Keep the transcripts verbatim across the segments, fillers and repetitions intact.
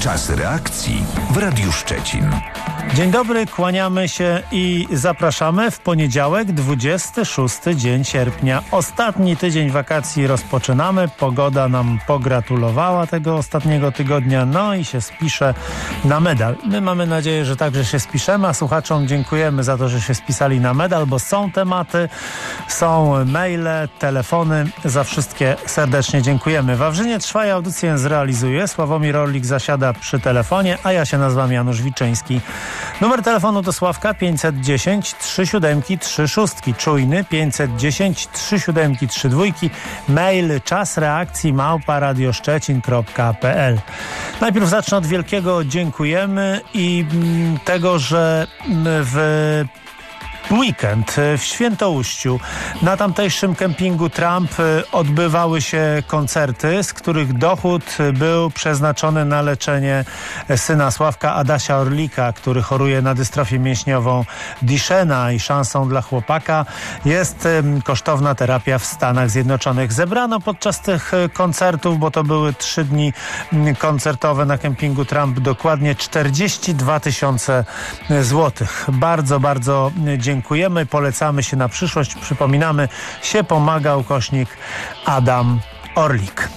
Czas reakcji w Radiu Szczecin. Dzień dobry, kłaniamy się i zapraszamy w poniedziałek, dwudziesty szósty dzień sierpnia. Ostatni tydzień wakacji rozpoczynamy. Pogoda nam pogratulowała tego ostatniego tygodnia, no i się spisze na medal. My mamy nadzieję, że także się spiszemy, a słuchaczom dziękujemy za to, że się spisali na medal, bo są tematy, są maile, telefony. Za wszystkie serdecznie dziękujemy. W Wawrzynie trwa i audycję zrealizuje. Sławomir Orlik zasiada przy telefonie, a ja się nazywam Janusz Wiczyński. Numer telefonu do Sławka pięćset dziesięć trzy siedem trzy sześć, czujny pięćset dziesięć trzy siedem trzy dwa, mail czas reakcji małpa radioszczecin kropka p l. Najpierw zacznę od wielkiego dziękujemy i tego, że w weekend w Świętoujściu na tamtejszym kempingu Trump odbywały się koncerty, z których dochód był przeznaczony na leczenie syna Sławka, Adasia Orlika, który choruje na dystrofię mięśniową Duchenne, i szansą dla chłopaka jest kosztowna terapia w Stanach Zjednoczonych. Zebrano podczas tych koncertów, bo to były trzy dni koncertowe na kempingu Trump, dokładnie czterdzieści dwa tysiące złotych. Bardzo, bardzo dziękuję. Dziękujemy, polecamy się na przyszłość. Przypominamy, się pomagał kośnik Adam Orlik.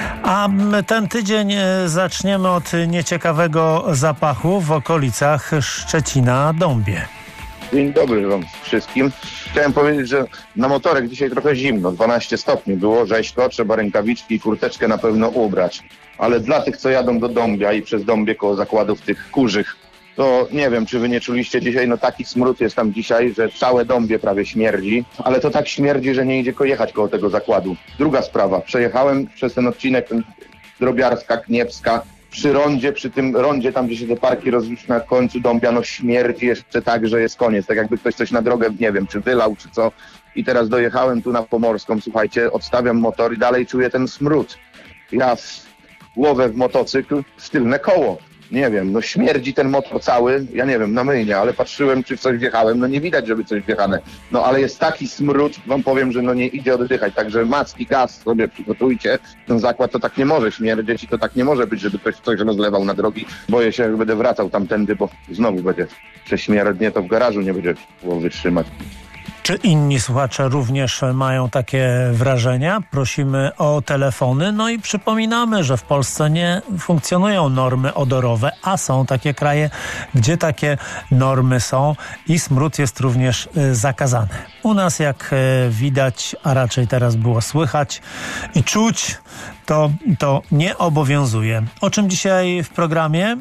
A ten tydzień zaczniemy od nieciekawego zapachu w okolicach Szczecina-Dąbie. Dzień dobry wam wszystkim. Chciałem powiedzieć, że na motorek dzisiaj trochę zimno, dwanaście stopni było, rzeźko, trzeba rękawiczki i kurteczkę na pewno ubrać. Ale dla tych, co jadą do Dąbia i przez Dąbie koło zakładów tych kurzych, to nie wiem, czy wy nie czuliście dzisiaj, no taki smród jest tam dzisiaj, że całe Dąbie prawie śmierdzi, ale to tak śmierdzi, że nie idzie jechać koło tego zakładu. Druga sprawa, przejechałem przez ten odcinek, ten Drobiarska, Kniepska, przy rondzie, przy tym rondzie, tam gdzie się te parki rozliczy na końcu Dąbia, no śmierdzi jeszcze tak, że jest koniec, tak jakby ktoś coś na drogę, nie wiem, czy wylał, czy co. I teraz dojechałem tu na Pomorską, słuchajcie, odstawiam motor i dalej czuję ten smród. Ja w głowę w motocykl, w tylne koło. Nie wiem, no śmierdzi ten motor cały, ja nie wiem, na myjnie, ale patrzyłem, czy w coś wjechałem, no nie widać, żeby coś wjechane. No ale jest taki smród, wam powiem, że no nie idzie oddychać, także macki, gaz sobie przygotujcie. Ten zakład to tak nie może śmierdzieć i to tak nie może być, żeby ktoś coś rozlewał na drogi. Boję się, że będę wracał tamtędy, bo znowu będzie prześmierdnie, to w garażu nie będzie było wytrzymać. Czy inni słuchacze również mają takie wrażenia? Prosimy o telefony. No i przypominamy, że w Polsce nie funkcjonują normy odorowe, a są takie kraje, gdzie takie normy są i smród jest również zakazany. U nas, jak widać, a raczej teraz było słychać i czuć, to, to nie obowiązuje. O czym dzisiaj w programie?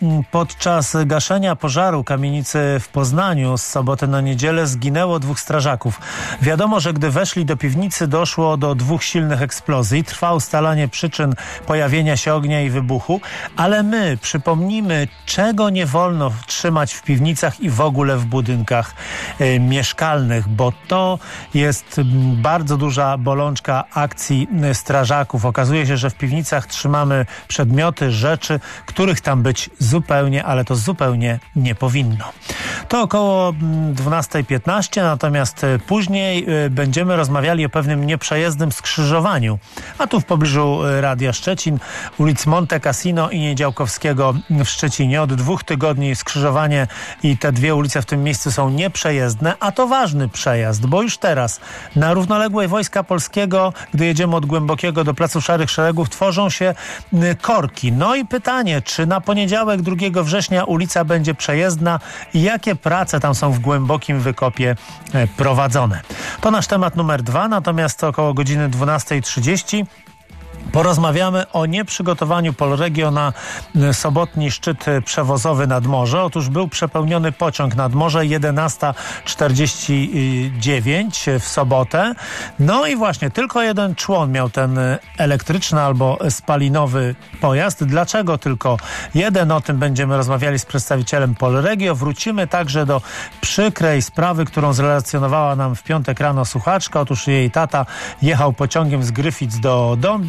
Podczas gaszenia pożaru kamienicy w Poznaniu z soboty na niedzielę zginęło dwóch strażaków. Wiadomo, że gdy weszli do piwnicy, doszło do dwóch silnych eksplozji. Trwa ustalanie przyczyn pojawienia się ognia i wybuchu, ale my przypomnimy, czego nie wolno trzymać w piwnicach i w ogóle w budynkach y, mieszkalnych, bo to jest bardzo duża bolączka akcji strażaków. Okazuje się, że w piwnicach trzymamy przedmioty, rzeczy, których tam być zupełnie, ale to zupełnie nie powinno. To około dwunasta piętnaście, natomiast później będziemy rozmawiali o pewnym nieprzejezdnym skrzyżowaniu. A tu w pobliżu Radia Szczecin, ulic Monte Cassino i Niedziałkowskiego w Szczecinie. Od dwóch tygodni skrzyżowanie i te dwie ulice w tym miejscu są nieprzejezdne, a to ważny przejazd, bo już teraz na równoległej Wojska Polskiego, gdy jedziemy od Głębokiego do Placu Szarych Szeregów, tworzą się korki. No i pytanie, czy na poniedziałek drugiego września ulica będzie przejezdna i jakie prace tam są w głębokim wykopie prowadzone. To nasz temat numer dwa, natomiast około godziny dwunasta trzydzieści porozmawiamy o nieprzygotowaniu Polregio na sobotni szczyt przewozowy nad morze. Otóż był przepełniony pociąg nad morze, jedenasta czterdzieści dziewięć w sobotę. No i właśnie tylko jeden człon miał ten elektryczny albo spalinowy pojazd. Dlaczego tylko jeden? O tym będziemy rozmawiali z przedstawicielem Polregio. Wrócimy także do przykrej sprawy, którą zrelacjonowała nam w piątek rano słuchaczka. Otóż jej tata jechał pociągiem z Gryfic do Dąbia.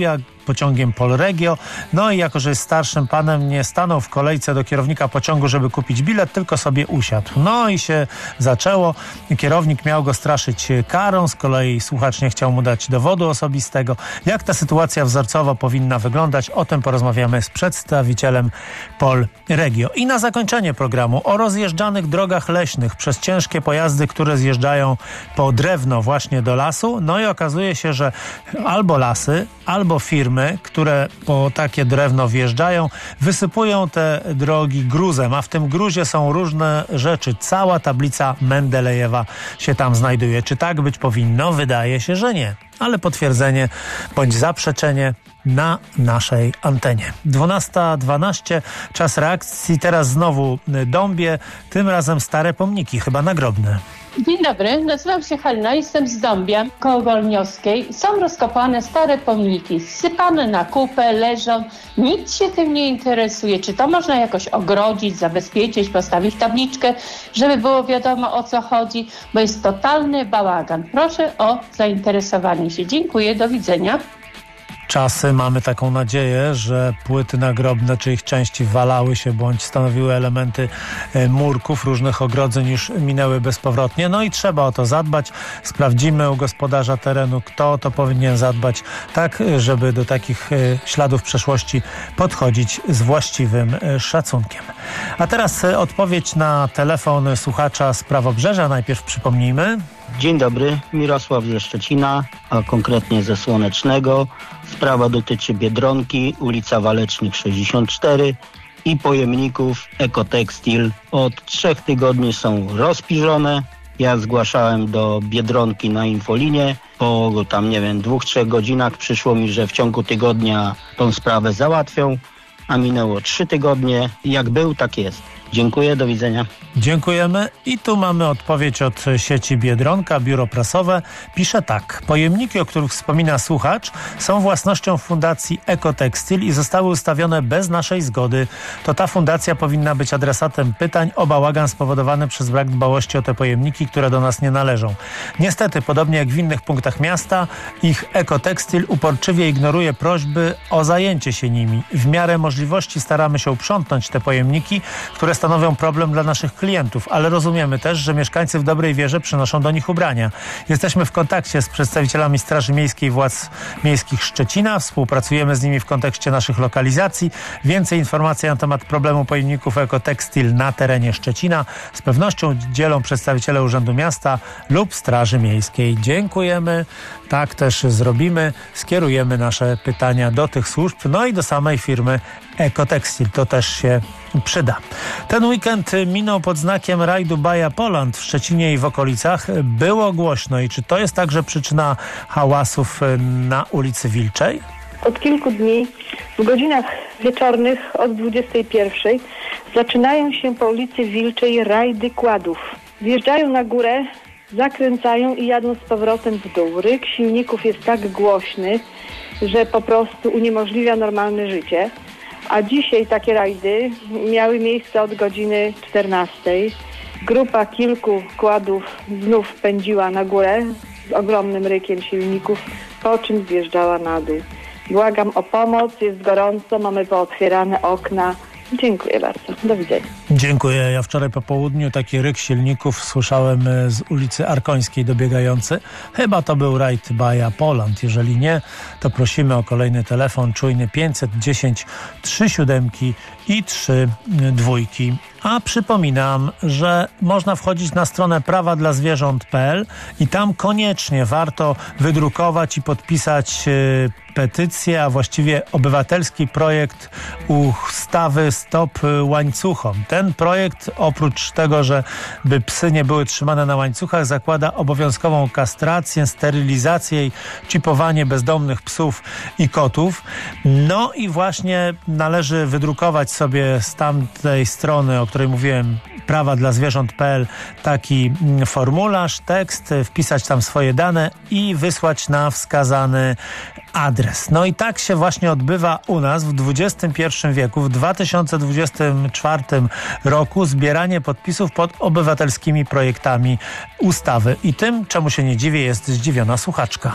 pociągiem Polregio. No i jako, że jest starszym panem, nie stanął w kolejce do kierownika pociągu, żeby kupić bilet, tylko sobie usiadł. No i się zaczęło. Kierownik miał go straszyć karą, z kolei słuchacz nie chciał mu dać dowodu osobistego. Jak ta sytuacja wzorcowo powinna wyglądać? O tym porozmawiamy z przedstawicielem Polregio. I na zakończenie programu o rozjeżdżanych drogach leśnych przez ciężkie pojazdy, które zjeżdżają po drewno właśnie do lasu. No i okazuje się, że albo lasy, albo firmy, które po takie drewno wjeżdżają, wysypują te drogi gruzem, a w tym gruzie są różne rzeczy. Cała tablica Mendelejewa się tam znajduje. Czy tak być powinno? Wydaje się, że nie. Ale potwierdzenie bądź zaprzeczenie na naszej antenie. dwunasta dwanaście, czas reakcji. Teraz znowu Dąbie, tym razem stare pomniki, chyba nagrobne. Dzień dobry, nazywam się Halina, jestem z Dąbia, koło Wolniowskiej. Są rozkopane stare pomniki, zsypane na kupę, leżą. Nikt się tym nie interesuje. Czy to można jakoś ogrodzić, zabezpieczyć, postawić tabliczkę, żeby było wiadomo, o co chodzi, bo jest totalny bałagan. Proszę o zainteresowanie się. Dziękuję, do widzenia. Czasy, mamy taką nadzieję, że płyty nagrobne czy ich części walały się bądź stanowiły elementy murków, różnych ogrodzeń już minęły bezpowrotnie. No i trzeba o to zadbać. Sprawdzimy u gospodarza terenu, kto o to powinien zadbać, tak żeby do takich śladów przeszłości podchodzić z właściwym szacunkiem. A teraz odpowiedź na telefon słuchacza z Prawobrzeża. Najpierw przypomnijmy. Dzień dobry, Mirosław ze Szczecina, a konkretnie ze Słonecznego. Sprawa dotyczy Biedronki, ulica Walecznych sześćdziesiąt cztery i pojemników Ekotekstil. Od trzech tygodni są rozpiżone. Ja zgłaszałem do Biedronki na infolinie. Po tam, nie wiem, dwóch, trzech godzinach przyszło mi, że w ciągu tygodnia tą sprawę załatwią, a minęło trzy tygodnie. Jak był, tak jest. Dziękuję, do widzenia. Dziękujemy. I tu mamy odpowiedź od sieci Biedronka, biuro prasowe. Pisze tak. Pojemniki, o których wspomina słuchacz, są własnością Fundacji Ekotekstil i zostały ustawione bez naszej zgody. To ta fundacja powinna być adresatem pytań o bałagan spowodowany przez brak dbałości o te pojemniki, które do nas nie należą. Niestety, podobnie jak w innych punktach miasta, ich Ekotekstil uporczywie ignoruje prośby o zajęcie się nimi. W miarę możliwości staramy się uprzątnąć te pojemniki, które stanowią problem dla naszych klientów, ale rozumiemy też, że mieszkańcy w dobrej wierze przynoszą do nich ubrania. Jesteśmy w kontakcie z przedstawicielami Straży Miejskiej Władz Miejskich Szczecina, współpracujemy z nimi w kontekście naszych lokalizacji. Więcej informacji na temat problemu pojemników Ekotekstil na terenie Szczecina z pewnością dzielą przedstawiciele Urzędu Miasta lub Straży Miejskiej. Dziękujemy, tak też zrobimy. Skierujemy nasze pytania do tych służb, no i do samej firmy Ekotekstil. To też się przyda. Ten weekend minął pod znakiem rajdu Baja Poland w Szczecinie i w okolicach. Było głośno. I czy to jest także przyczyna hałasów na ulicy Wilczej? Od kilku dni w godzinach wieczornych od dwudziestej pierwszej zaczynają się po ulicy Wilczej rajdy kładów. Wjeżdżają na górę, zakręcają i jadą z powrotem w dół. Ryk silników jest tak głośny, że po prostu uniemożliwia normalne życie. A dzisiaj takie rajdy miały miejsce od godziny czternastej. Grupa kilku kładów znów pędziła na górę z ogromnym rykiem silników, po czym zjeżdżała na dół. Błagam o pomoc, jest gorąco, mamy pootwierane okna. Dziękuję bardzo. Do widzenia. Dziękuję. Ja wczoraj po południu taki ryk silników słyszałem z ulicy Arkońskiej dobiegający. Chyba to był rajd Baja Poland. Jeżeli nie, to prosimy o kolejny telefon czujny pięćset dziesięć trzy siódemki i trzy dwójki. A przypominam, że można wchodzić na stronę prawa dla zwierząt kropka p l i tam koniecznie warto wydrukować i podpisać yy, petycję, a właściwie obywatelski projekt ustawy Stop Łańcuchom. Ten projekt oprócz tego, że by psy nie były trzymane na łańcuchach, zakłada obowiązkową kastrację, sterylizację i czipowanie bezdomnych psów i kotów. No i właśnie należy wydrukować sobie z tamtej strony, o której mówiłem, prawa dla zwierząt kropka p l, taki formularz, tekst, wpisać tam swoje dane i wysłać na wskazany adres. No i tak się właśnie odbywa u nas w dwudziestym pierwszym wieku, w dwa tysiące dwudziestym czwartym roku zbieranie podpisów pod obywatelskimi projektami ustawy. I tym, czemu się nie dziwię, jest zdziwiona słuchaczka.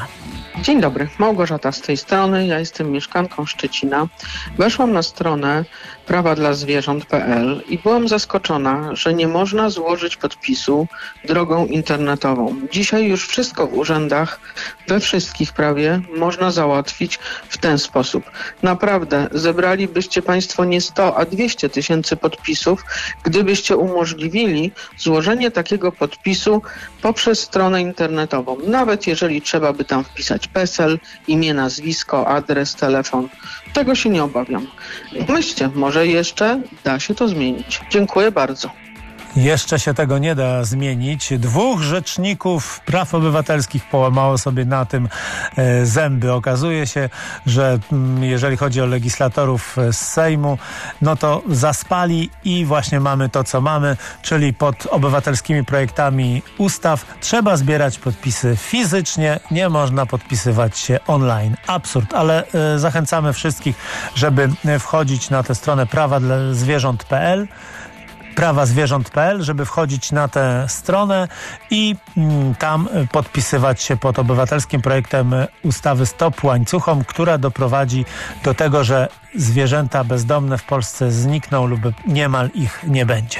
Dzień dobry, Małgorzata z tej strony, ja jestem mieszkanką Szczecina. Weszłam na stronę prawa dla zwierząt kropka p l i byłam zaskoczona, że nie można złożyć podpisu drogą internetową. Dzisiaj już wszystko w urzędach, we wszystkich prawie, można załatwić w ten sposób. Naprawdę, zebralibyście Państwo nie sto, a dwieście tysięcy podpisów, gdybyście umożliwili złożenie takiego podpisu poprzez stronę internetową. Nawet jeżeli trzeba by tam wpisać PESEL, imię, nazwisko, adres, telefon. Tego się nie obawiam. Myślcie, może jeszcze da się to zmienić. Dziękuję bardzo. Jeszcze się tego nie da zmienić. Dwóch rzeczników praw obywatelskich połamało sobie na tym e, zęby. Okazuje się, że m, jeżeli chodzi o legislatorów z Sejmu, no to zaspali i właśnie mamy to, co mamy, czyli pod obywatelskimi projektami ustaw trzeba zbierać podpisy fizycznie, nie można podpisywać się online. Absurd, ale e, zachęcamy wszystkich, żeby wchodzić na tę stronę prawa dla zwierząt kropka p l prawa zwierząt kropka p l, żeby wchodzić na tę stronę i mm, tam podpisywać się pod obywatelskim projektem ustawy Stop Łańcuchom, która doprowadzi do tego, że zwierzęta bezdomne w Polsce znikną lub niemal ich nie będzie.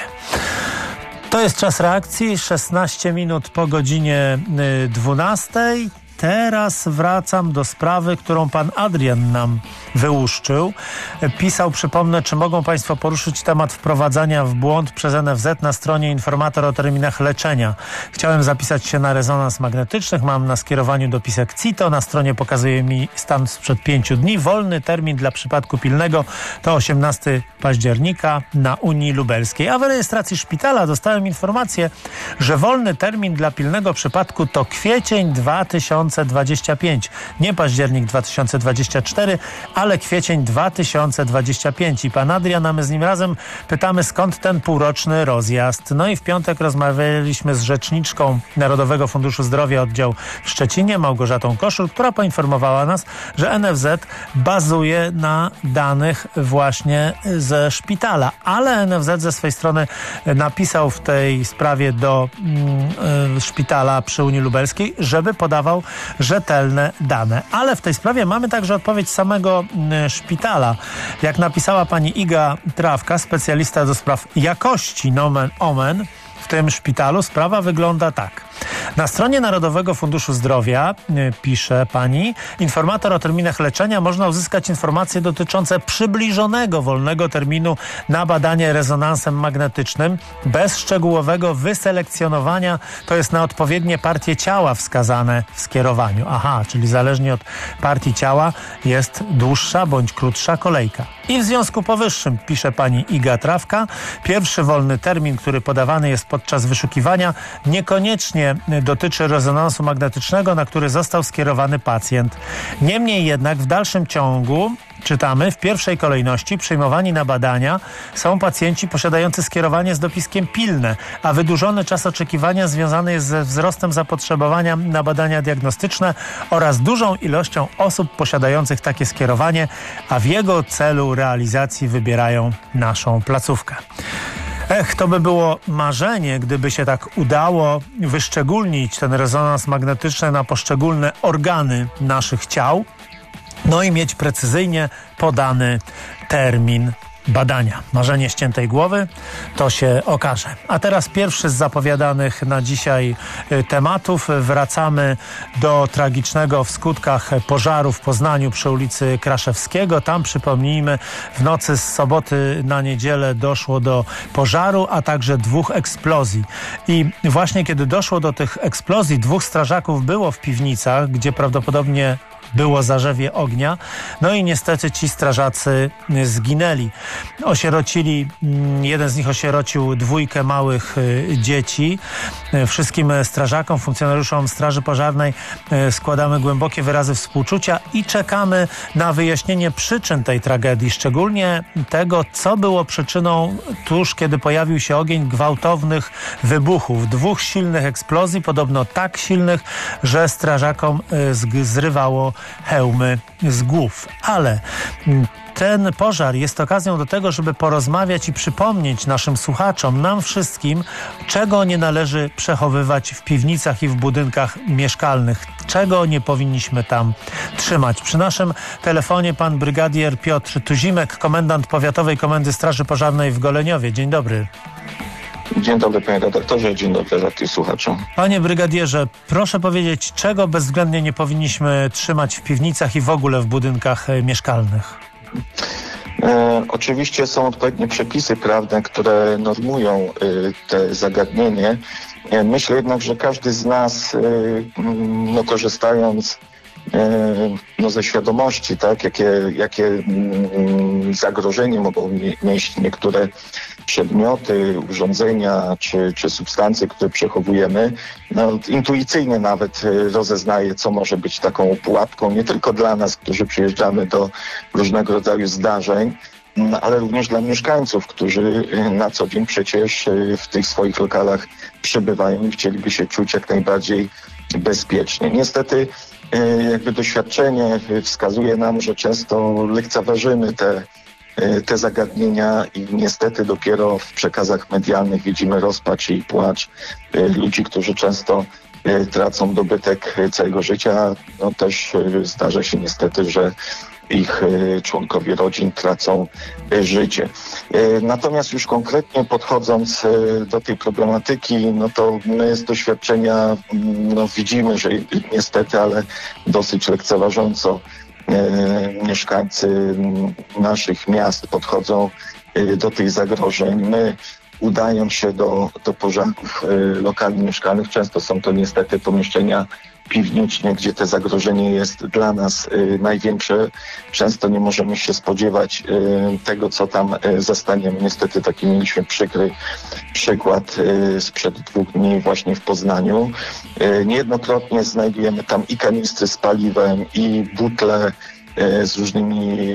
To jest czas reakcji, szesnaście minut po godzinie dwunastej. Teraz wracam do sprawy, którą pan Adrian nam wyłuszczył. Pisał, przypomnę, czy mogą Państwo poruszyć temat wprowadzania w błąd przez N F Z na stronie informator o terminach leczenia. Chciałem zapisać się na rezonans magnetyczny. Mam na skierowaniu dopisek C I T O. Na stronie pokazuje mi stan sprzed pięciu dni. Wolny termin dla przypadku pilnego to osiemnastego października na Unii Lubelskiej. A w rejestracji szpitala dostałem informację, że wolny termin dla pilnego przypadku to kwiecień dwa tysiące dwudziesty piąty. Nie październik dwa tysiące dwudziesty czwarty, ale kwiecień dwa tysiące dwudziesty piąty. I pan Adrian, a my z nim razem pytamy, skąd ten półroczny rozjazd. No i w piątek rozmawialiśmy z rzeczniczką Narodowego Funduszu Zdrowia oddział w Szczecinie, Małgorzatą Koszul, która poinformowała nas, że N F Z bazuje na danych właśnie ze szpitala. Ale N F Z ze swojej strony napisał w tej sprawie do mm, y, szpitala przy Unii Lubelskiej, żeby podawał rzetelne dane. Ale w tej sprawie mamy także odpowiedź samego y, szpitala. Jak napisała pani Iga Trawka, specjalista do spraw jakości nomen omen w tym szpitalu, sprawa wygląda tak. Na stronie Narodowego Funduszu Zdrowia, y, pisze pani, informator o terminach leczenia można uzyskać informacje dotyczące przybliżonego wolnego terminu na badanie rezonansem magnetycznym bez szczegółowego wyselekcjonowania, to jest na odpowiednie partie ciała wskazane w skierowaniu. Aha, czyli zależnie od partii ciała jest dłuższa bądź krótsza kolejka. I w związku powyższym, pisze pani Iga Trawka, pierwszy wolny termin, który podawany jest podczas wyszukiwania, niekoniecznie dotyczy rezonansu magnetycznego, na który został skierowany pacjent. Niemniej jednak w dalszym ciągu, czytamy, w pierwszej kolejności przyjmowani na badania są pacjenci posiadający skierowanie z dopiskiem pilne, a wydłużony czas oczekiwania związany jest ze wzrostem zapotrzebowania na badania diagnostyczne oraz dużą ilością osób posiadających takie skierowanie, a w jego celu realizacji wybierają naszą placówkę. Ech, to by było marzenie, gdyby się tak udało wyszczególnić ten rezonans magnetyczny na poszczególne organy naszych ciał, no i mieć precyzyjnie podany termin badania. Marzenie ściętej głowy, to się okaże. A teraz pierwszy z zapowiadanych na dzisiaj tematów. Wracamy do tragicznego w skutkach pożaru w Poznaniu przy ulicy Kraszewskiego. Tam, przypomnijmy, w nocy z soboty na niedzielę doszło do pożaru, a także dwóch eksplozji. I właśnie kiedy doszło do tych eksplozji, dwóch strażaków było w piwnicach, gdzie prawdopodobnie było zarzewie ognia. No i niestety ci strażacy zginęli. Osierocili, jeden z nich osierocił dwójkę małych dzieci. Wszystkim strażakom, funkcjonariuszom Straży Pożarnej składamy głębokie wyrazy współczucia i czekamy na wyjaśnienie przyczyn tej tragedii, szczególnie tego, co było przyczyną tuż, kiedy pojawił się ogień, gwałtownych wybuchów. Dwóch silnych eksplozji, podobno tak silnych, że strażakom zrywało hełmy z głów. Ale ten pożar jest okazją do tego, żeby porozmawiać i przypomnieć naszym słuchaczom, nam wszystkim, czego nie należy przechowywać w piwnicach i w budynkach mieszkalnych, czego nie powinniśmy tam trzymać. Przy naszym telefonie pan brygadier Piotr Tuzimek, komendant Powiatowej Komendy Straży Pożarnej w Goleniowie. Dzień dobry. Dzień dobry, panie redaktorze, dzień dobry wszystkim słuchaczom. Panie brygadierze, proszę powiedzieć, czego bezwzględnie nie powinniśmy trzymać w piwnicach i w ogóle w budynkach mieszkalnych? E, oczywiście są odpowiednie przepisy prawne, które normują e, te zagadnienie. E, myślę jednak, że każdy z nas, e, no, korzystając e, no, ze świadomości, tak, jakie, jakie mm, zagrożenie mogą nieść niektóre przedmioty, urządzenia czy, czy substancje, które przechowujemy, no, intuicyjnie nawet rozeznaje, co może być taką pułapką, nie tylko dla nas, którzy przyjeżdżamy do różnego rodzaju zdarzeń, ale również dla mieszkańców, którzy na co dzień przecież w tych swoich lokalach przebywają i chcieliby się czuć jak najbardziej bezpiecznie. Niestety jakby doświadczenie wskazuje nam, że często lekceważymy te te zagadnienia i niestety dopiero w przekazach medialnych widzimy rozpacz i płacz ludzi, którzy często tracą dobytek całego życia. No też zdarza się niestety, że ich członkowie rodzin tracą życie. Natomiast już konkretnie podchodząc do tej problematyki, no to my z doświadczenia no widzimy, że niestety, ale dosyć lekceważąco mieszkańcy naszych miast podchodzą do tych zagrożeń. My udając się do, do pożarów lokali mieszkalnych, często są to niestety pomieszczenia piwniczne, gdzie to zagrożenie jest dla nas największe. Często nie możemy się spodziewać tego, co tam zastaniemy. Niestety taki mieliśmy przykry przykład sprzed dwóch dni właśnie w Poznaniu. Niejednokrotnie znajdujemy tam i kanistry z paliwem, i butle z różnymi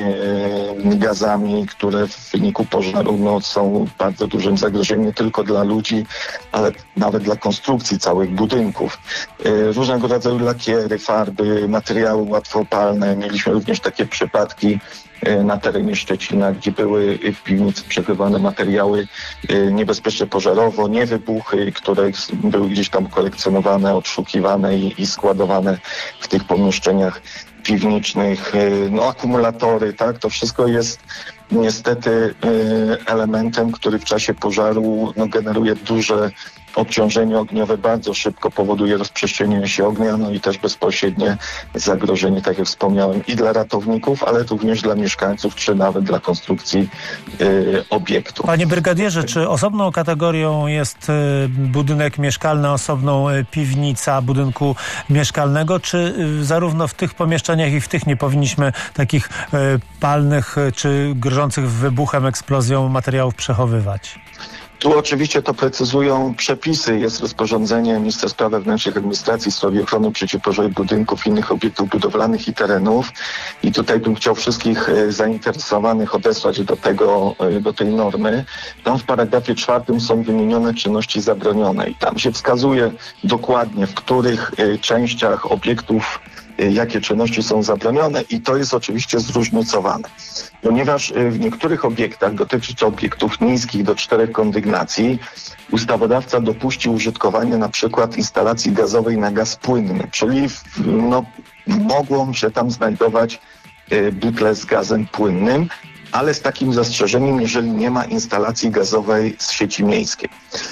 gazami, które w wyniku pożaru no, są bardzo dużym zagrożeniem nie tylko dla ludzi, ale nawet dla konstrukcji całych budynków. Różnego rodzaju lakiery, farby, materiały łatwopalne. Mieliśmy również takie przypadki na terenie Szczecina, gdzie były w piwnicy przechowywane materiały niebezpieczne pożarowo, nie wybuchy, które były gdzieś tam kolekcjonowane, odszukiwane i, i składowane w tych pomieszczeniach piwniczych, no akumulatory, tak, to wszystko jest niestety elementem, który w czasie pożaru no, generuje duże obciążenie ogniowe, bardzo szybko powoduje rozprzestrzenienie się ognia, no i też bezpośrednie zagrożenie, tak jak wspomniałem, i dla ratowników, ale również dla mieszkańców, czy nawet dla konstrukcji y, obiektu. Panie brygadierze, czy osobną kategorią jest y, budynek mieszkalny, osobną y, piwnica budynku mieszkalnego, czy y, zarówno w tych pomieszczeniach i w tych nie powinniśmy takich y, palnych y, czy grożących wybuchem, eksplozją materiałów przechowywać? Tu oczywiście to precyzują przepisy. Jest rozporządzenie Ministra Spraw Wewnętrznych i Administracji w sprawie ochrony przeciwpożarowej budynków, innych obiektów budowlanych i terenów. I tutaj bym chciał wszystkich zainteresowanych odesłać do tego, do tej normy. Tam w paragrafie czwartym są wymienione czynności zabronione i tam się wskazuje dokładnie, w których częściach obiektów jakie czynności są zabronione i to jest oczywiście zróżnicowane. Ponieważ w niektórych obiektach, dotyczy to obiektów niskich do czterech kondygnacji, ustawodawca dopuścił użytkowanie na przykład instalacji gazowej na gaz płynny, czyli no, mogą się tam znajdować butle z gazem płynnym, ale z takim zastrzeżeniem, jeżeli nie ma instalacji gazowej z sieci miejskiej.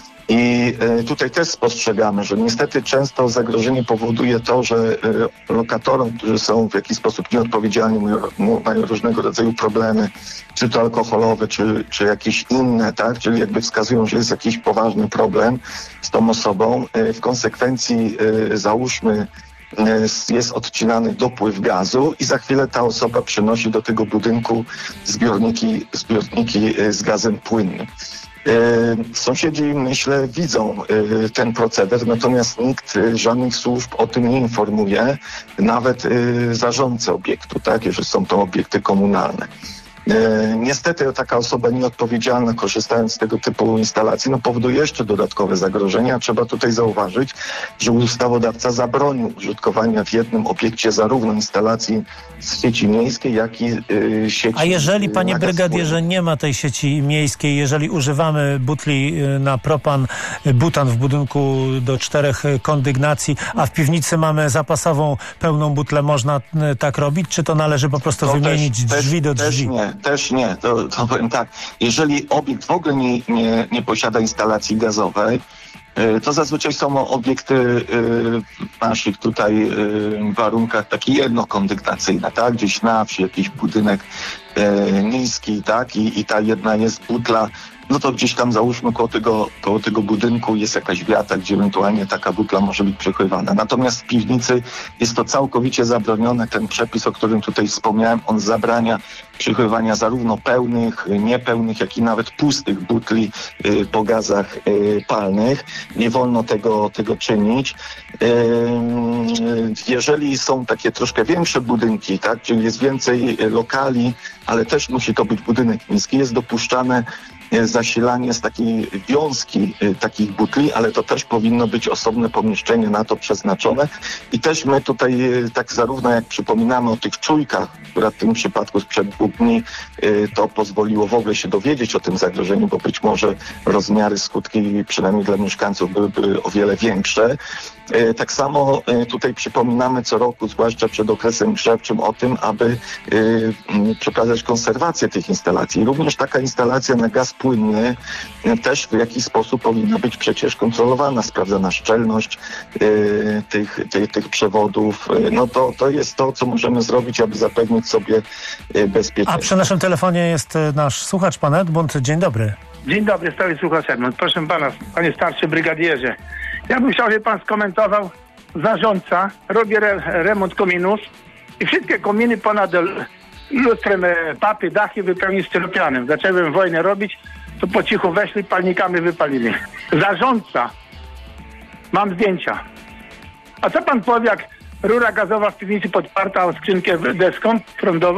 I tutaj też spostrzegamy, że niestety często zagrożenie powoduje to, że lokatorom, którzy są w jakiś sposób nieodpowiedzialni, mają różnego rodzaju problemy, czy to alkoholowe, czy, czy jakieś inne, tak? Czyli jakby wskazują, że jest jakiś poważny problem z tą osobą. W konsekwencji załóżmy, jest odcinany dopływ gazu i za chwilę ta osoba przynosi do tego budynku zbiorniki, zbiorniki z gazem płynnym. Sąsiedzi, myślę, widzą ten proceder, natomiast nikt, żadnych służb o tym nie informuje, nawet zarządcy obiektu, tak, jeżeli są to obiekty komunalne. Niestety taka osoba nieodpowiedzialna, korzystając z tego typu instalacji, no powoduje jeszcze dodatkowe zagrożenia. Trzeba tutaj zauważyć, że ustawodawca zabronił użytkowania w jednym obiekcie zarówno instalacji z sieci miejskiej, jak i y, sieci... A jeżeli, panie na gaz brygadierze, nie ma tej sieci miejskiej, jeżeli używamy butli na propan, butan w budynku do czterech kondygnacji, a w piwnicy mamy zapasową pełną butlę, można tak robić? Czy to należy po prostu to wymienić też, drzwi też, do drzwi? Też nie, też nie. To, to powiem tak, jeżeli obiekt w ogóle nie, nie, nie posiada instalacji gazowej, to zazwyczaj są obiekty w naszych tutaj warunkach takie jednokondygnacyjne, tak? Gdzieś na wsi jakiś budynek niski, tak? I, i ta jedna jest butla, no to gdzieś tam załóżmy koło tego, koło tego budynku jest jakaś wiata, gdzie ewentualnie taka butla może być przechowywana. Natomiast w piwnicy jest to całkowicie zabronione. Ten przepis, o którym tutaj wspomniałem, on zabrania przechowywania zarówno pełnych, niepełnych, jak i nawet pustych butli y, po gazach y, palnych. Nie wolno tego, tego czynić. Y, jeżeli są takie troszkę większe budynki, tak, czyli jest więcej lokali, ale też musi to być budynek niski, jest dopuszczane zasilanie z takiej wiązki y, takich butli, ale to też powinno być osobne pomieszczenie na to przeznaczone. I też my tutaj y, tak zarówno jak przypominamy o tych czujkach, która w tym przypadku sprzed dwóch dni y, to pozwoliło w ogóle się dowiedzieć o tym zagrożeniu, bo być może rozmiary, skutki przynajmniej dla mieszkańców byłyby o wiele większe. Y, tak samo y, tutaj przypominamy co roku, zwłaszcza przed okresem grzewczym, o tym, aby y, y, przeprowadzać konserwację tych instalacji. Również taka instalacja na gaz płynny też w jakiś sposób powinna być przecież kontrolowana, sprawdzana szczelność y, tych, tych, tych przewodów. No to, to jest to, co możemy zrobić, aby zapewnić sobie y, bezpieczeństwo. A przy naszym telefonie jest nasz słuchacz, pan Edmund. Dzień dobry. Dzień dobry, stały słuchacz Edmund. Proszę pana, panie starszy brygadierze. Ja bym chciał, żeby pan skomentował, zarządca robi re, remont kominów i wszystkie kominy ponad lustrem papy, dachy wypełnił styropianem. Zacząłem wojnę robić, to po cichu weszli, palnikami wypalili. Zarządca. Mam zdjęcia. A co pan powie, jak rura gazowa w piwnicy podparta o skrzynkę deską prądową?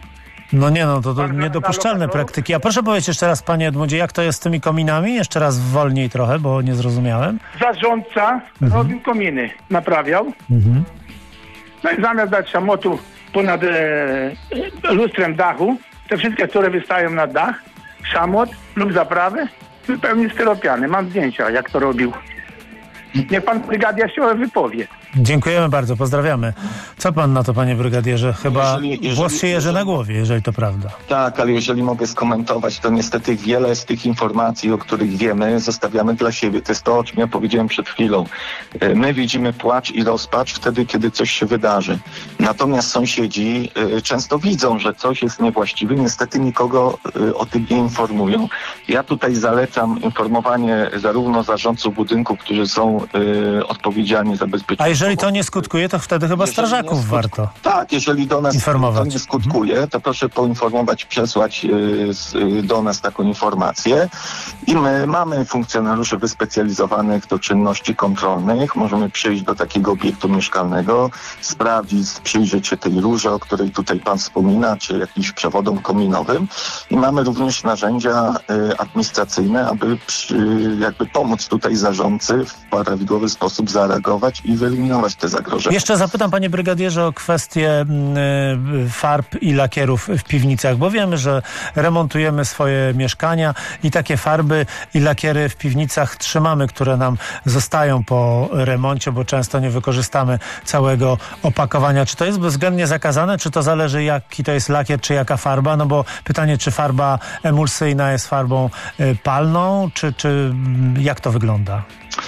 No nie, no to, to niedopuszczalne praktyki. A proszę powiedzieć jeszcze raz, panie Edmundzie, jak to jest z tymi kominami? Jeszcze raz wolniej trochę, bo nie zrozumiałem. Zarządca mhm. robił kominy, naprawiał. Mhm. No i zamiast dać szamotu ponad e, lustrem dachu, te wszystkie, które wystają na dach, szamot lub zaprawę wypełnił styropiany. Mam zdjęcia, jak to robił. Niech pan brygadier się wypowie. Dziękujemy bardzo, pozdrawiamy. Co pan na to, panie brygadierze? Chyba jeżeli, jeżeli, głos się jeży na głowie, jeżeli to prawda. Tak, ale jeżeli mogę skomentować, to niestety wiele z tych informacji, o których wiemy, zostawiamy dla siebie. To jest to, o czym ja powiedziałem przed chwilą. My widzimy płacz i rozpacz wtedy, kiedy coś się wydarzy. Natomiast sąsiedzi y, często widzą, że coś jest niewłaściwe. Niestety nikogo y, o tym nie informują. Ja tutaj zalecam informowanie zarówno zarządców budynków, którzy są y, odpowiedzialni za bezpieczeństwo. A jeżeli to nie skutkuje, to wtedy chyba jeżeli strażaków skut... warto Tak, jeżeli do nas informować. To nie skutkuje, to proszę poinformować, przesłać y, y, do nas taką informację. I my mamy funkcjonariuszy wyspecjalizowanych do czynności kontrolnych. Możemy przyjść do takiego obiektu mieszkalnego, sprawdzić, przyjrzeć się tej rurze, o której tutaj pan wspomina, czy jakimś przewodom kominowym. I mamy również narzędzia y, administracyjne, aby przy, jakby pomóc tutaj zarządcy w prawidłowy sposób zareagować i wyeliminować te zagrożenia. Jeszcze zapytam, panie brygadierze, o kwestię y, farb i lakierów w piwnicach, bo wiemy, że remontujemy swoje mieszkania i takie farby i lakiery w piwnicach trzymamy, które nam zostają po remoncie, bo często nie wykorzystamy całego opakowania. Czy to jest bezwzględnie zakazane, czy to zależy, jaki to jest lakier, czy jaka farba? No bo pytanie, czy farba emulsyjna jest farbą y, palną, czy, czy jak to wygląda?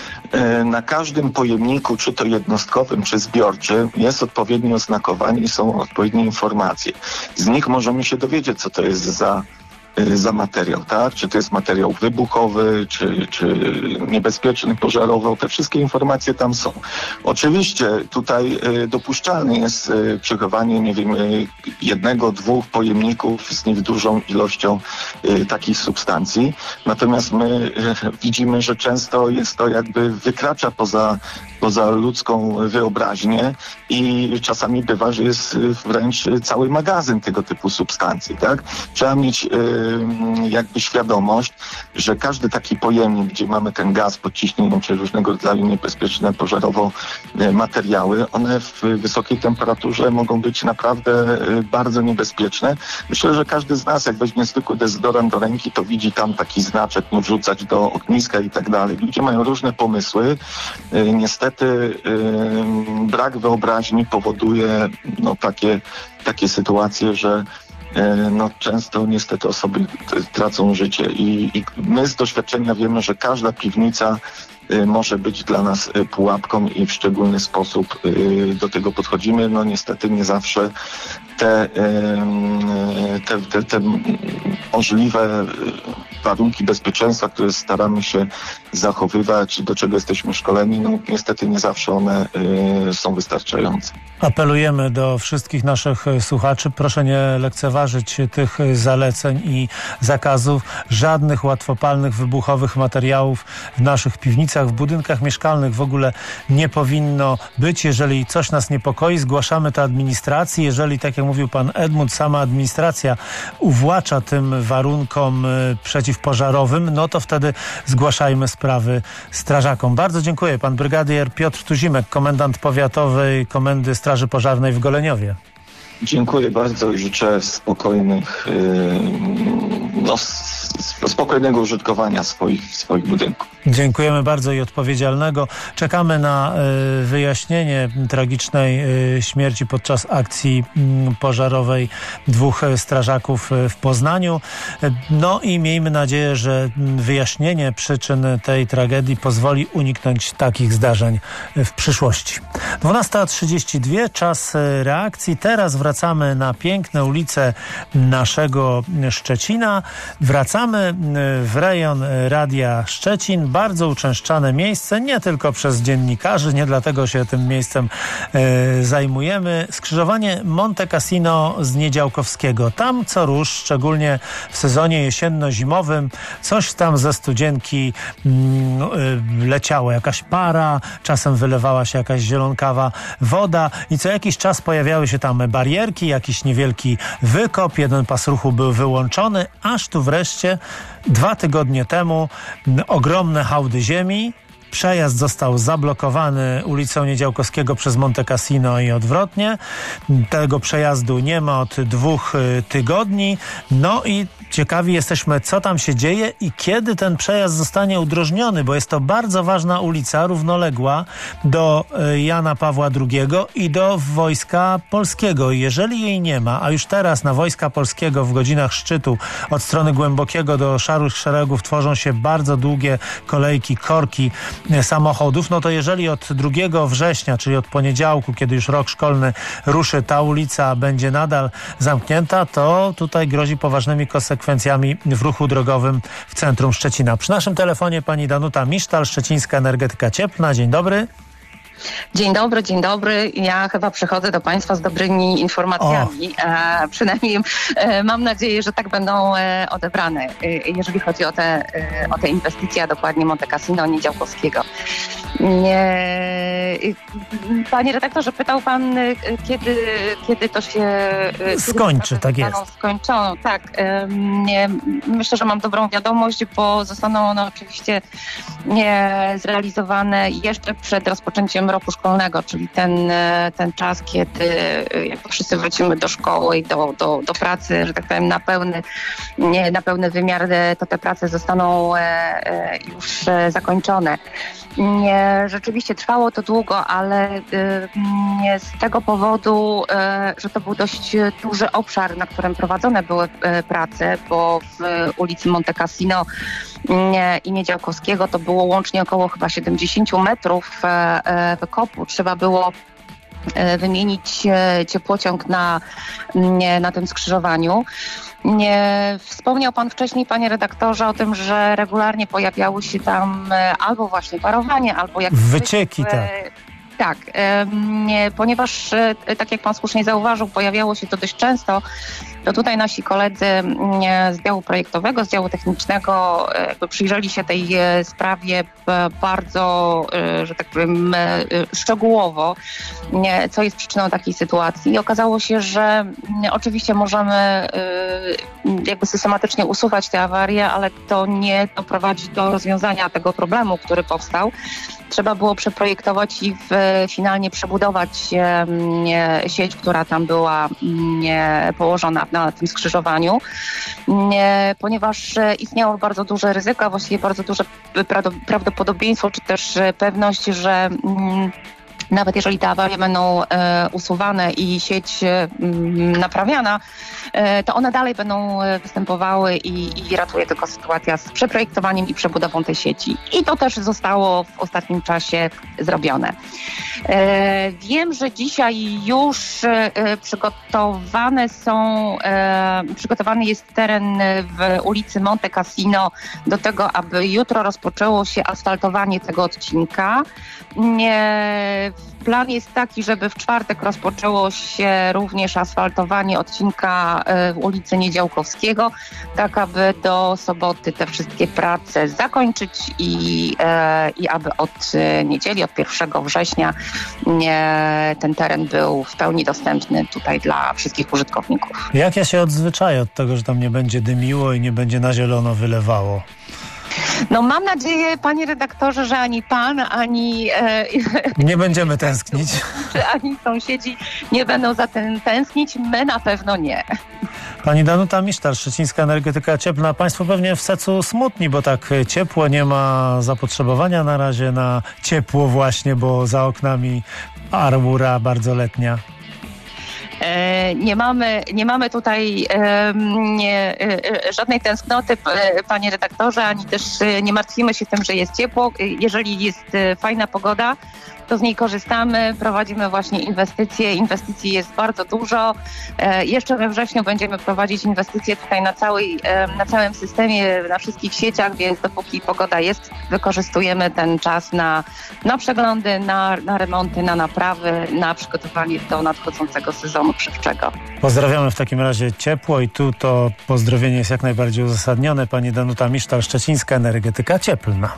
Na każdym pojemniku, czy to jednostkowym, czy zbiorczym, jest odpowiednie oznakowanie i są odpowiednie informacje. Z nich możemy się dowiedzieć, co to jest za za materiał, tak? Czy to jest materiał wybuchowy, czy, czy niebezpieczny pożarowo, te wszystkie informacje tam są. Oczywiście tutaj dopuszczalne jest przechowanie, nie wiem, jednego, dwóch pojemników z niedużą ilością takich substancji, natomiast my widzimy, że często jest to jakby wykracza poza poza ludzką wyobraźnię i czasami bywa, że jest wręcz cały magazyn tego typu substancji, tak? Trzeba mieć y, jakby świadomość, że każdy taki pojemnik, gdzie mamy ten gaz pod ciśnieniem czy różnego rodzaju niebezpieczne pożarowo y, materiały, one w wysokiej temperaturze mogą być naprawdę y, bardzo niebezpieczne. Myślę, że każdy z nas, jak weźmie zwykły dezodorant do ręki, to widzi tam taki znaczek, nie wrzucać do ogniska i tak dalej. Ludzie mają różne pomysły. Y, niestety Niestety yy, brak wyobraźni powoduje no, takie, takie sytuacje, że yy, no, często niestety osoby tracą życie i, i my z doświadczenia wiemy, że każda piwnica yy, może być dla nas yy, pułapką i w szczególny sposób yy, do tego podchodzimy. No niestety nie zawsze te, yy, te, te, te możliwe warunki bezpieczeństwa, które staramy się zachowywać, do czego jesteśmy szkoleni, no niestety nie zawsze one y, są wystarczające. Apelujemy do wszystkich naszych słuchaczy, proszę nie lekceważyć tych zaleceń i zakazów. Żadnych łatwopalnych, wybuchowych materiałów w naszych piwnicach, w budynkach mieszkalnych w ogóle nie powinno być. Jeżeli coś nas niepokoi, zgłaszamy to administracji. Jeżeli, tak jak mówił pan Edmund, sama administracja uwłacza tym warunkom przeciwpożarowym, no to wtedy zgłaszajmy sprawy strażakom. Bardzo dziękuję. Pan brygadier Piotr Tuzimek, komendant powiatowej Komendy Straży Pożarnej w Goleniowie. Dziękuję bardzo i życzę spokojnych, no, spokojnego użytkowania swoich, swoich budynków. Dziękujemy bardzo i odpowiedzialnego. Czekamy na y, wyjaśnienie tragicznej y, śmierci podczas akcji y, pożarowej dwóch strażaków w Poznaniu. No i miejmy nadzieję, że wyjaśnienie przyczyn tej tragedii pozwoli uniknąć takich zdarzeń w przyszłości. dwunasta trzydzieści dwa, czas reakcji. Teraz wracamy na piękne ulice naszego Szczecina. Wracamy w rejon Radia Szczecin. Bardzo uczęszczane miejsce, nie tylko przez dziennikarzy, nie dlatego się tym miejscem e, zajmujemy. Skrzyżowanie Monte Cassino z Niedziałkowskiego. Tam co rusz, szczególnie w sezonie jesienno-zimowym, coś tam ze studzienki mm, e, leciało. Jakaś para, czasem wylewała się jakaś zielonkawa woda i co jakiś czas pojawiały się tam barierki, jakiś niewielki wykop, jeden pas ruchu był wyłączony, aż tu wreszcie dwa tygodnie temu ogromne hałdy ziemi. Przejazd został zablokowany ulicą Niedziałkowskiego przez Monte Cassino i odwrotnie. Tego przejazdu nie ma od dwóch tygodni. No i ciekawi jesteśmy, co tam się dzieje i kiedy ten przejazd zostanie udrożniony, bo jest to bardzo ważna ulica, równoległa do Jana Pawła drugiego i do Wojska Polskiego. Jeżeli jej nie ma, a już teraz na Wojska Polskiego w godzinach szczytu od strony Głębokiego do Szarych Szeregów tworzą się bardzo długie kolejki, korki samochodów, no to jeżeli od drugiego września, czyli od poniedziałku, kiedy już rok szkolny ruszy, ta ulica będzie nadal zamknięta, to tutaj grozi poważnymi konsekwencjami w ruchu drogowym w centrum Szczecina. Przy naszym telefonie pani Danuta Misztal, Szczecińska Energetyka Cieplna. Dzień dobry. Dzień dobry, dzień dobry. Ja chyba przychodzę do Państwa z dobrymi informacjami. E, przynajmniej e, mam nadzieję, że tak będą e, odebrane, e, jeżeli chodzi o te, e, o te inwestycje, a dokładnie Monte Cassino Niedziałkowskiego. Nie, panie redaktorze, pytał pan, kiedy, kiedy to się skończy, tak jest. Skończono. Tak, nie, myślę, że mam dobrą wiadomość, bo zostaną one oczywiście nie zrealizowane jeszcze przed rozpoczęciem roku szkolnego, czyli ten, ten czas, kiedy jak wszyscy wrócimy do szkoły i do, do, do pracy, że tak powiem, na pełny, nie, na pełny wymiar, to te prace zostaną już zakończone. Nie, rzeczywiście trwało to długo, ale y, nie z tego powodu, y, że to był dość duży obszar, na którym prowadzone były y, prace, bo w y, ulicy Monte Cassino y, i Niedziałkowskiego to było łącznie około chyba siedemdziesiąt metrów y, y, wykopu. Trzeba było wymienić ciepłociąg na, na tym skrzyżowaniu. Nie, wspomniał pan wcześniej, panie redaktorze, o tym, że regularnie pojawiały się tam albo właśnie parowanie, albo jak wycieki, tak. Tak, nie, ponieważ, tak jak pan słusznie zauważył, pojawiało się to dość często, to tutaj nasi koledzy z działu projektowego, z działu technicznego jakby przyjrzeli się tej sprawie bardzo, że tak powiem, szczegółowo, co jest przyczyną takiej sytuacji. I okazało się, że oczywiście możemy jakby systematycznie usuwać te awarie, ale to nie doprowadzi do rozwiązania tego problemu, który powstał. Trzeba było przeprojektować i w, finalnie przebudować e, sieć, która tam była e, położona na tym skrzyżowaniu, e, ponieważ e, istniało bardzo duże ryzyko, właściwie bardzo duże prawdopodobieństwo, czy też pewność, że mm, nawet jeżeli te awarie będą e, usuwane i sieć e, naprawiana, e, to one dalej będą występowały i, i ratuje tylko sytuacja z przeprojektowaniem i przebudową tej sieci. I to też zostało w ostatnim czasie zrobione. E, wiem, że dzisiaj już e, przygotowane są, e, przygotowany jest teren w ulicy Monte Cassino do tego, aby jutro rozpoczęło się asfaltowanie tego odcinka. E, Plan jest taki, żeby w czwartek rozpoczęło się również asfaltowanie odcinka w ulicy Niedziałkowskiego, tak aby do soboty te wszystkie prace zakończyć i, i aby od niedzieli, od pierwszego września ten teren był w pełni dostępny tutaj dla wszystkich użytkowników. Jak ja się odzwyczaję od tego, że tam nie będzie dymiło i nie będzie na zielono wylewało? No mam nadzieję, panie redaktorze, że ani pan, ani... E, nie będziemy tęsknić. Ani sąsiedzi nie będą za tym tęsknić. My na pewno nie. Pani Danuta Misztal, Szczecińska Energetyka Cieplna. Państwo pewnie w Secu smutni, bo tak ciepło, nie ma zapotrzebowania na razie na ciepło właśnie, bo za oknami aura bardzo letnia. Nie mamy, nie mamy tutaj nie, żadnej tęsknoty, panie redaktorze, ani też nie martwimy się tym, że jest ciepło. Jeżeli jest fajna pogoda, to z niej korzystamy, prowadzimy właśnie inwestycje. Inwestycji jest bardzo dużo. Jeszcze we wrześniu będziemy prowadzić inwestycje tutaj na, całej, na całym systemie, na wszystkich sieciach, więc dopóki pogoda jest, wykorzystujemy ten czas na, na przeglądy, na, na remonty, na naprawy, na przygotowanie do nadchodzącego sezonu grzewczego. Pozdrawiamy w takim razie ciepło i tu to pozdrowienie jest jak najbardziej uzasadnione. Pani Danuta Misztal, Szczecińska Energetyka Cieplna.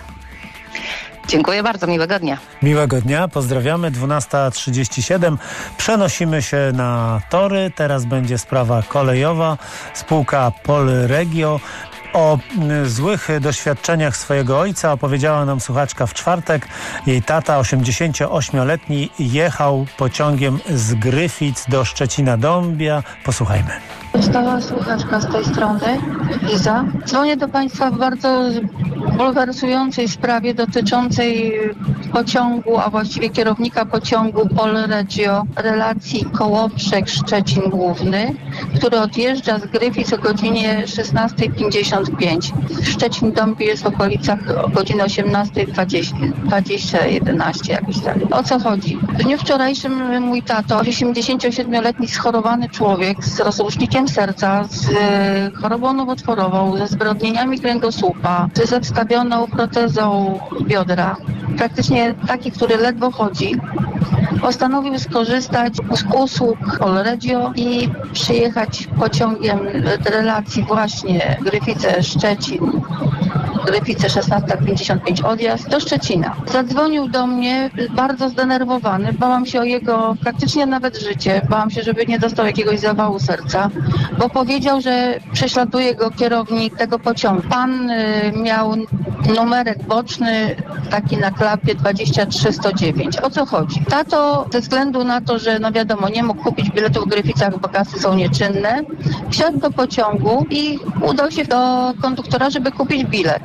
Dziękuję bardzo, miłego dnia. Miłego dnia, pozdrawiamy. dwunasta trzydzieści siedem. Przenosimy się na tory. Teraz będzie sprawa kolejowa. Spółka Polregio. O złych doświadczeniach swojego ojca opowiedziała nam słuchaczka w czwartek. Jej tata, osiemdziesięcioośmioletni, jechał pociągiem z Gryfic do Szczecina-Dąbia. Posłuchajmy. Stała słuchaczka z tej strony, Iza. Dzwonię do Państwa w bardzo bulwersującej sprawie dotyczącej pociągu, a właściwie kierownika pociągu Polregio relacji Kołobrzeg-Szczecin Główny, który odjeżdża z Gryfic o godzinie szesnasta pięćdziesiąt pięć. Szczecin-Dąbie jest w okolicach o godzinie osiemnasta dwadzieścia, jedenaście jakoś tak. O co chodzi? W dniu wczorajszym mój tato, osiemdziesięciosiedmioletni schorowany człowiek z rozrusznikiem serca, z e, chorobą nowotworową, ze zbrodnieniami kręgosłupa, ze wstawioną protezą biodra, praktycznie taki, który ledwo chodzi, postanowił skorzystać z usług Polregio i przyjechać pociągiem relacji właśnie Gryfice-Szczecin, Gryfice szesnasta pięćdziesiąt pięć odjazd do Szczecina. Zadzwonił do mnie bardzo zdenerwowany, bałam się o jego praktycznie nawet życie, bałam się, żeby nie dostał jakiegoś zawału serca, bo powiedział, że prześladuje go kierownik tego pociągu. Pan y, miał numerek boczny taki na klapie dwadzieścia trzy sto dziewięć. O co chodzi? Tato ze względu na to, że no wiadomo, nie mógł kupić biletu w Gryficach, bo kasy są nieczynne, wsiadł do pociągu i udał się do konduktora, żeby kupić bilet.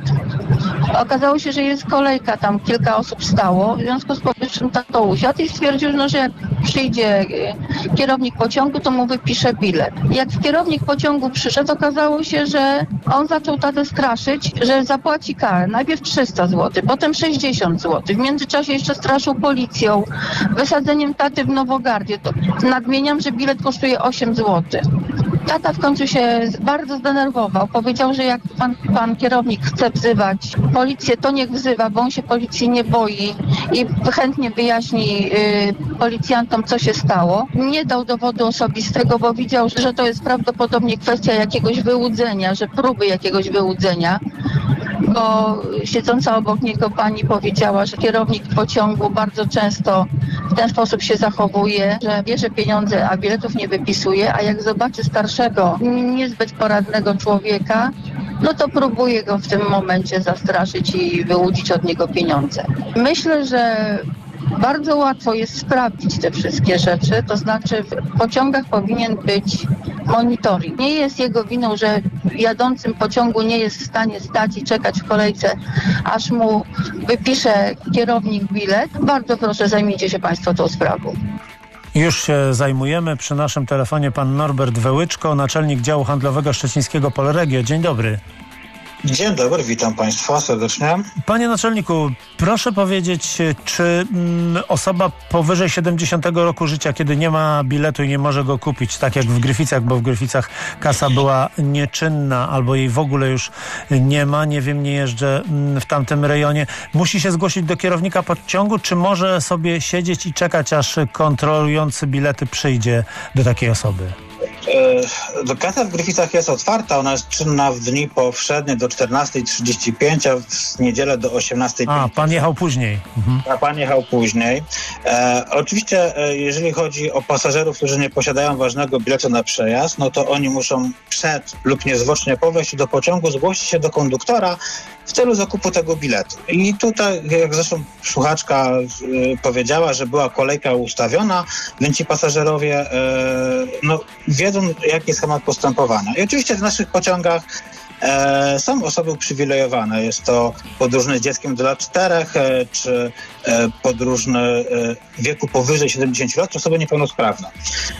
Okazało się, że jest kolejka, tam kilka osób stało, w związku z powyższym tato usiadł i stwierdził, no, że jak przyjdzie kierownik pociągu, to mu wypisze bilet. Jak kierownik pociągu przyszedł, okazało się, że on zaczął tatę straszyć, że zapłaci karę. Najpierw trzysta złotych, potem sześćdziesiąt złotych. W międzyczasie jeszcze straszył policją, wysadzeniem taty w Nowogardzie. To nadmieniam, że bilet kosztuje osiem złotych. Tata w końcu się bardzo zdenerwował. Powiedział, że jak pan, pan kierownik chce wzywać policję, to niech wzywa, bo on się policji nie boi i chętnie wyjaśni y, policjantom, co się stało. Nie dał dowodu osobistego, bo widział, że to jest prawdopodobnie kwestia jakiegoś wyłudzenia, że próby jakiegoś wyłudzenia, bo siedząca obok niego pani powiedziała, że kierownik pociągu bardzo często w ten sposób się zachowuje, że bierze pieniądze, a biletów nie wypisuje, a jak zobaczy starszego, niezbyt poradnego człowieka, no to próbuje go w tym momencie zastraszyć i wyłudzić od niego pieniądze. Myślę, że bardzo łatwo jest sprawdzić te wszystkie rzeczy, to znaczy w pociągach powinien być monitoring. Nie jest jego winą, że jadącym pociągu nie jest w stanie stać i czekać w kolejce, aż mu wypisze kierownik bilet. Bardzo proszę, zajmijcie się Państwo tą sprawą. Już się zajmujemy. Przy naszym telefonie pan Norbert Wełyczko, naczelnik działu handlowego szczecińskiego Polregio. Dzień dobry. Dzień dobry, witam Państwa serdecznie. Panie naczelniku, proszę powiedzieć, czy mm, osoba powyżej siedemdziesiątego roku życia, kiedy nie ma biletu i nie może go kupić, tak jak w Gryficach, bo w Gryficach kasa była nieczynna albo jej w ogóle już nie ma, nie wiem, nie jeżdżę mm, w tamtym rejonie, musi się zgłosić do kierownika pociągu, czy może sobie siedzieć i czekać, aż kontrolujący bilety przyjdzie do takiej osoby? Kasa w Gryficach jest otwarta, ona jest czynna w dni powszednie do czternastej trzydzieści pięć, a w niedzielę do osiemnastej pięćdziesiąt. A, pan jechał później. Mhm. A pan jechał później. E, oczywiście, e, jeżeli chodzi o pasażerów, którzy nie posiadają ważnego biletu na przejazd, no to oni muszą przed lub niezwłocznie po wejściu do pociągu zgłosić się do konduktora w celu zakupu tego biletu. I tutaj, jak zresztą słuchaczka y, powiedziała, że była kolejka ustawiona, więc ci pasażerowie y, no, wiedzą, jaki jest schemat postępowania. I oczywiście w naszych pociągach E, są osoby uprzywilejowane. Jest to podróżny z dzieckiem do lat czterech, e, czy e, podróżny e, w wieku powyżej siedemdziesięciu lat, czy osoby niepełnosprawne.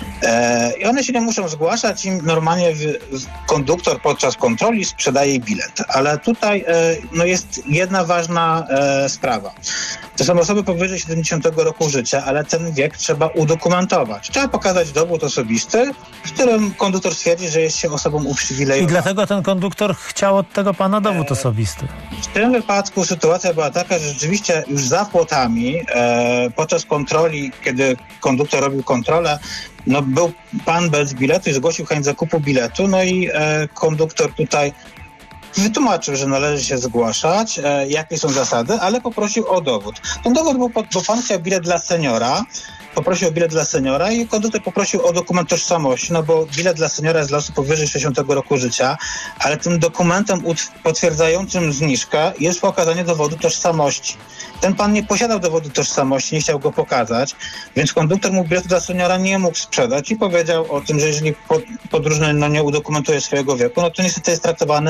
E, I one się nie muszą zgłaszać, im normalnie w, w konduktor podczas kontroli sprzedaje bilet. Ale tutaj e, no jest jedna ważna e, sprawa. To są osoby powyżej siedemdziesiątego roku życia, ale ten wiek trzeba udokumentować. Trzeba pokazać dowód osobisty, w którym konduktor stwierdzi, że jest się osobą uprzywilejowaną. I dlatego ten konduktor chciał od tego pana dowód osobisty. W tym wypadku sytuacja była taka, że rzeczywiście już za płotami e, podczas kontroli, kiedy konduktor robił kontrolę, no był pan bez biletu i zgłosił chęć zakupu biletu, no i e, konduktor tutaj wytłumaczył, że należy się zgłaszać, e, jakie są zasady, ale poprosił o dowód. Ten dowód był, bo pan chciał bilet dla seniora, poprosił o bilet dla seniora i konduktor poprosił o dokument tożsamości, no bo bilet dla seniora jest dla osób powyżej sześćdziesiątego roku życia, ale tym dokumentem potwierdzającym zniżkę jest pokazanie dowodu tożsamości. Ten pan nie posiadał dowodu tożsamości, nie chciał go pokazać, więc konduktor mu biletu dla seniora nie mógł sprzedać i powiedział o tym, że jeżeli podróżny no, nie udokumentuje swojego wieku, no to niestety jest traktowany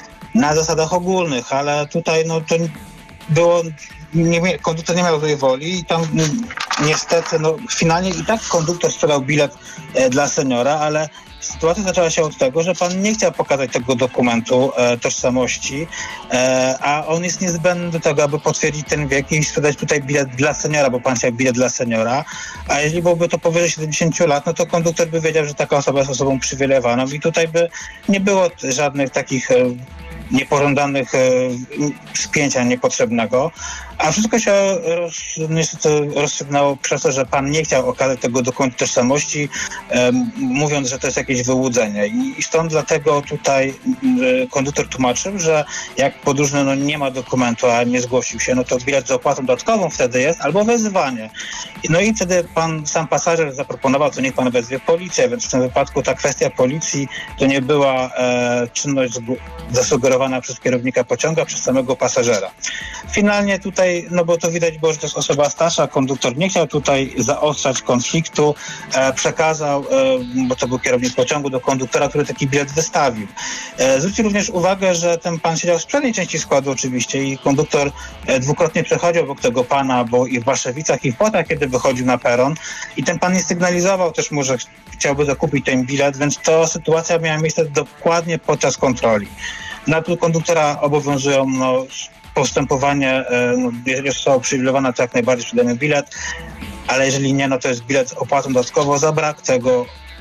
na zasadach ogólnych, ale tutaj no to było, nie, konduktor nie miał tej woli i tam niestety, no finalnie i tak konduktor sprzedał bilet e, dla seniora, ale sytuacja zaczęła się od tego, że pan nie chciał pokazać tego dokumentu e, tożsamości, e, a on jest niezbędny do tego, aby potwierdzić ten wiek i sprzedać tutaj bilet dla seniora, bo pan chciał bilet dla seniora, a jeżeli byłoby to powyżej siedemdziesięciu lat, no to konduktor by wiedział, że taka osoba jest osobą uprzywilejowaną i tutaj by nie było żadnych takich e, niepożądanych e, spięcia niepotrzebnego, a wszystko się roz, niestety rozstrzygnęło przez to, że pan nie chciał okazać tego dokumentu tożsamości, e, mówiąc, że to jest jakieś wyłudzenie. I, i stąd dlatego tutaj e, konduktor tłumaczył, że jak podróżny no, nie ma dokumentu, a nie zgłosił się, no to bilet z opłatą dodatkową wtedy jest, albo wezwanie. No i wtedy pan, sam pasażer zaproponował, to niech pan wezwie policję, więc w tym wypadku ta kwestia policji to nie była e, czynność zasugerowana przez kierownika pociągu, przez samego pasażera. Finalnie tutaj, no bo to widać było, że to jest osoba starsza, konduktor nie chciał tutaj zaostrzać konfliktu, e, przekazał, e, bo to był kierownik pociągu, do konduktora, który taki bilet wystawił. E, zwróćcie również uwagę, że ten pan siedział z przedniej części składu oczywiście i konduktor e, dwukrotnie przechodził obok tego pana, bo i w Waszewicach, i w Płotach, kiedy wychodził na peron i ten pan nie sygnalizował też mu, że ch- chciałby zakupić ten bilet, więc to sytuacja miała miejsce dokładnie podczas kontroli. Na tu konduktora obowiązują no, postępowanie, no, jeżeli osoba uprzywilejowana, to jak najbardziej sprzedajemy bilet, ale jeżeli nie, no to jest bilet z opłatą dodatkową za brak tego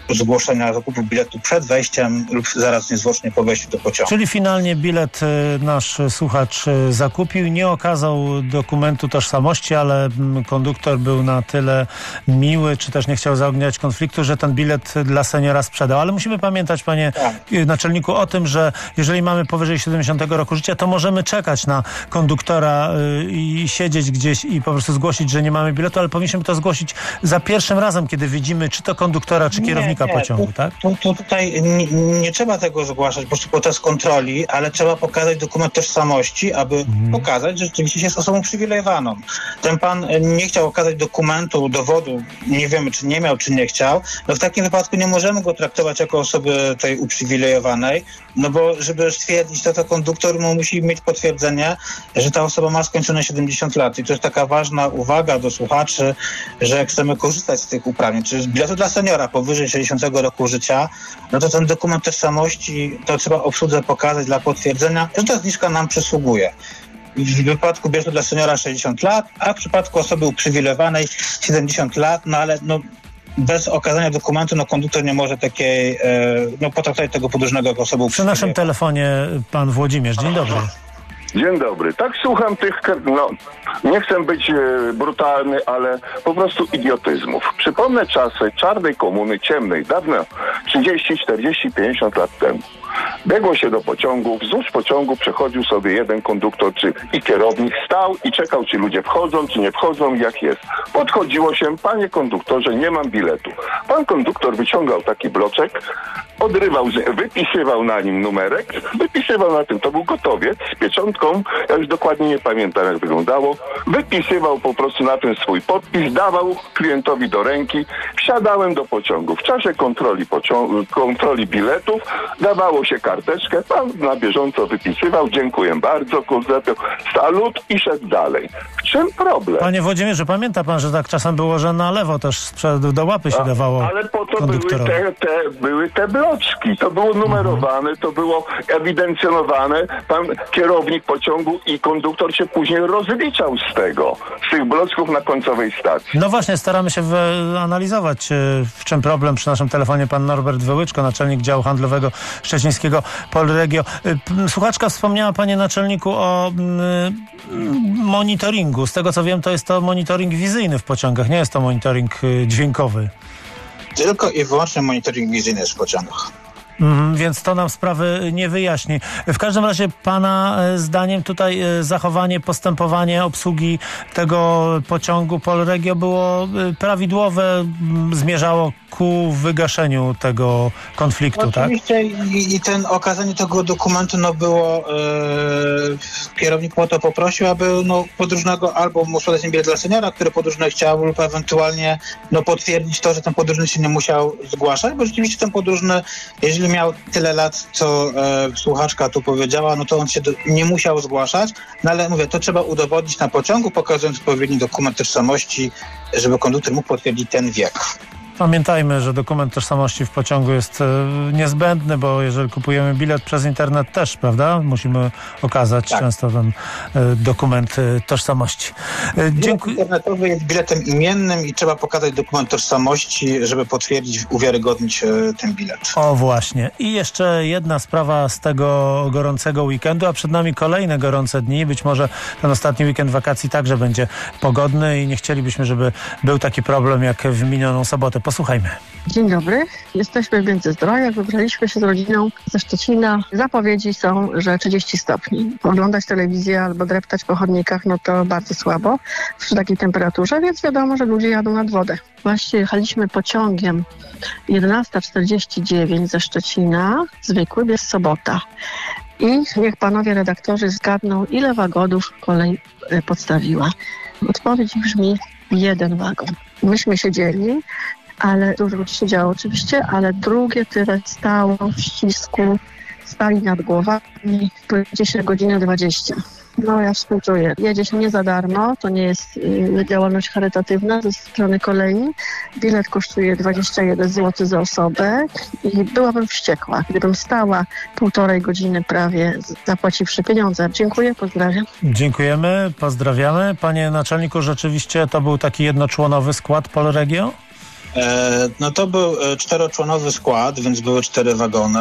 zgłoszenia zakupu biletu przed wejściem lub zaraz niezwłocznie po wejściu do pociągu. Czyli finalnie bilet nasz słuchacz zakupił, nie okazał dokumentu tożsamości, ale konduktor był na tyle miły, czy też nie chciał zaogniać konfliktu, że ten bilet dla seniora sprzedał. Ale musimy pamiętać, panie tak. naczelniku, o tym, że jeżeli mamy powyżej siedemdziesiątego roku życia, to możemy czekać na konduktora i siedzieć gdzieś i po prostu zgłosić, że nie mamy biletu, ale powinniśmy to zgłosić za pierwszym razem, kiedy widzimy czy to konduktora, czy kierownika nie, nie. pociągu, tu, tak? Tu, tu, tutaj nie, nie trzeba tego zgłaszać po prostu podczas kontroli, ale trzeba pokazać dokument tożsamości, aby mhm. pokazać, że rzeczywiście jest osobą uprzywilejowaną. Ten pan nie chciał okazać dokumentu, dowodu, nie wiemy, czy nie miał, czy nie chciał, no w takim wypadku nie możemy go traktować jako osoby tej uprzywilejowanej, no bo żeby stwierdzić to, to konduktor musi mieć potwierdzenie, że ta osoba ma skończone siedemdziesiąt lat. I to jest taka ważna uwaga do słuchaczy, że jak chcemy korzystać z tych uprawnień, czy z biletu dla seniora powyżej sześćdziesiątego roku życia, no to ten dokument tożsamości to trzeba obsłudze pokazać dla potwierdzenia, że ta zniżka nam przysługuje. W wypadku biletu dla seniora sześćdziesiąt lat, a w przypadku osoby uprzywilejowanej siedemdziesiąt lat, no ale no bez okazania dokumentu, no konduktor nie może takiej, e, no potraktować tego podróżnego jako osobę uprzywilejowaną. Przy naszym telefonie pan Włodzimierz. Dzień dobry. Dzień dobry. Tak słucham tych, no nie chcę być e, brutalny, ale po prostu idiotyzmów. Przypomnę czasy czarnej komuny, ciemnej, dawno, trzydzieści, czterdzieści, pięćdziesiąt lat temu. Biegło się do pociągu, wzdłuż pociągu przechodził sobie jeden konduktor czy i kierownik, stał i czekał, czy ludzie wchodzą, czy nie wchodzą, jak jest. Podchodziło się, panie konduktorze, nie mam biletu. Pan konduktor wyciągał taki bloczek, odrywał, wypisywał na nim numerek, wypisywał na tym, to był gotowiec z pieczątką, ja już dokładnie nie pamiętam, jak wyglądało, wypisywał po prostu na tym swój podpis, dawał klientowi do ręki, wsiadałem do pociągu. W czasie kontroli, pociągu, kontroli biletów dawało się karteczkę, pan na bieżąco wypisywał, dziękuję bardzo, kurde, salut i szedł dalej. W czym problem? Panie Włodzimierzu, pamięta pan, że tak czasem było, że na lewo też sprzed, do łapy się A, dawało ale po to były te, te, były te bloczki, to było numerowane, to było ewidencjonowane, pan kierownik pociągu i konduktor się później rozliczał z tego, z tych bloczków na końcowej stacji. No właśnie, staramy się analizować, w czym problem. Przy naszym telefonie pan Norbert Wyłyczko, naczelnik działu handlowego szczecińskiego Polregio. Słuchaczka wspomniała, panie naczelniku, o monitoringu. Z tego co wiem, to jest to monitoring wizyjny w pociągach, nie jest to monitoring dźwiękowy. Tylko i wyłącznie monitoring wizyjny jest w pociągach. Mm, więc to nam sprawy nie wyjaśni. W każdym razie pana zdaniem tutaj zachowanie, postępowanie obsługi tego pociągu Polregio było prawidłowe, zmierzało ku wygaszeniu tego konfliktu, Oczywiście, tak? Oczywiście i, i ten okazanie tego dokumentu no było, e, kierownik o to poprosił, aby no, podróżnego albo mu sprzedać bilet dla seniora, który podróżny chciał, lub ewentualnie no, potwierdzić to, że ten podróżny się nie musiał zgłaszać, bo rzeczywiście ten podróżny, jeżeli miał tyle lat, co e, słuchaczka tu powiedziała, no to on się do, nie musiał zgłaszać, no ale mówię, to trzeba udowodnić na pociągu, pokazując odpowiedni dokument tożsamości, żeby konduktor mógł potwierdzić ten wiek. Pamiętajmy, że dokument tożsamości w pociągu jest e, niezbędny, bo jeżeli kupujemy bilet przez internet też, prawda? Musimy okazać tak. często ten e, dokument e, tożsamości. E, dziękuję. Bilet internetowy jest biletem imiennym i trzeba pokazać dokument tożsamości, żeby potwierdzić, uwiarygodnić e, ten bilet. O właśnie. I jeszcze jedna sprawa z tego gorącego weekendu, a przed nami kolejne gorące dni. Być może ten ostatni weekend wakacji także będzie pogodny i nie chcielibyśmy, żeby był taki problem jak w minioną sobotę. Posłuchajmy. Dzień dobry. Jesteśmy w Międzyzdrojach. Wybraliśmy się z rodziną ze Szczecina. Zapowiedzi są, że trzydzieści stopni. Oglądać telewizję albo dreptać po chodnikach, no to bardzo słabo przy takiej temperaturze, więc wiadomo, że ludzie jadą nad wodę. Właśnie jechaliśmy pociągiem jedenasta czterdzieści dziewięć ze Szczecina. Zwykły, jest sobota. I niech panowie redaktorzy zgadną, ile wagonów kolej podstawiła. Odpowiedź brzmi jeden wagon. Myśmy siedzieli, ale dużo ludzi się działo oczywiście, ale drugie tyle stało w ścisku, stali nad głowami, powiedzie się godzinę dwadzieścia. No ja współczuję. Jedzie się nie za darmo, to nie jest y, działalność charytatywna ze strony kolei. Bilet kosztuje dwadzieścia jeden złotych za osobę i byłabym wściekła, gdybym stała półtorej godziny prawie zapłaciwszy pieniądze. Dziękuję, pozdrawiam. Dziękujemy, pozdrawiamy. Panie naczelniku, rzeczywiście to był taki jednoczłonowy skład Polregio? E, no to był czteroczłonowy skład, więc były cztery wagony.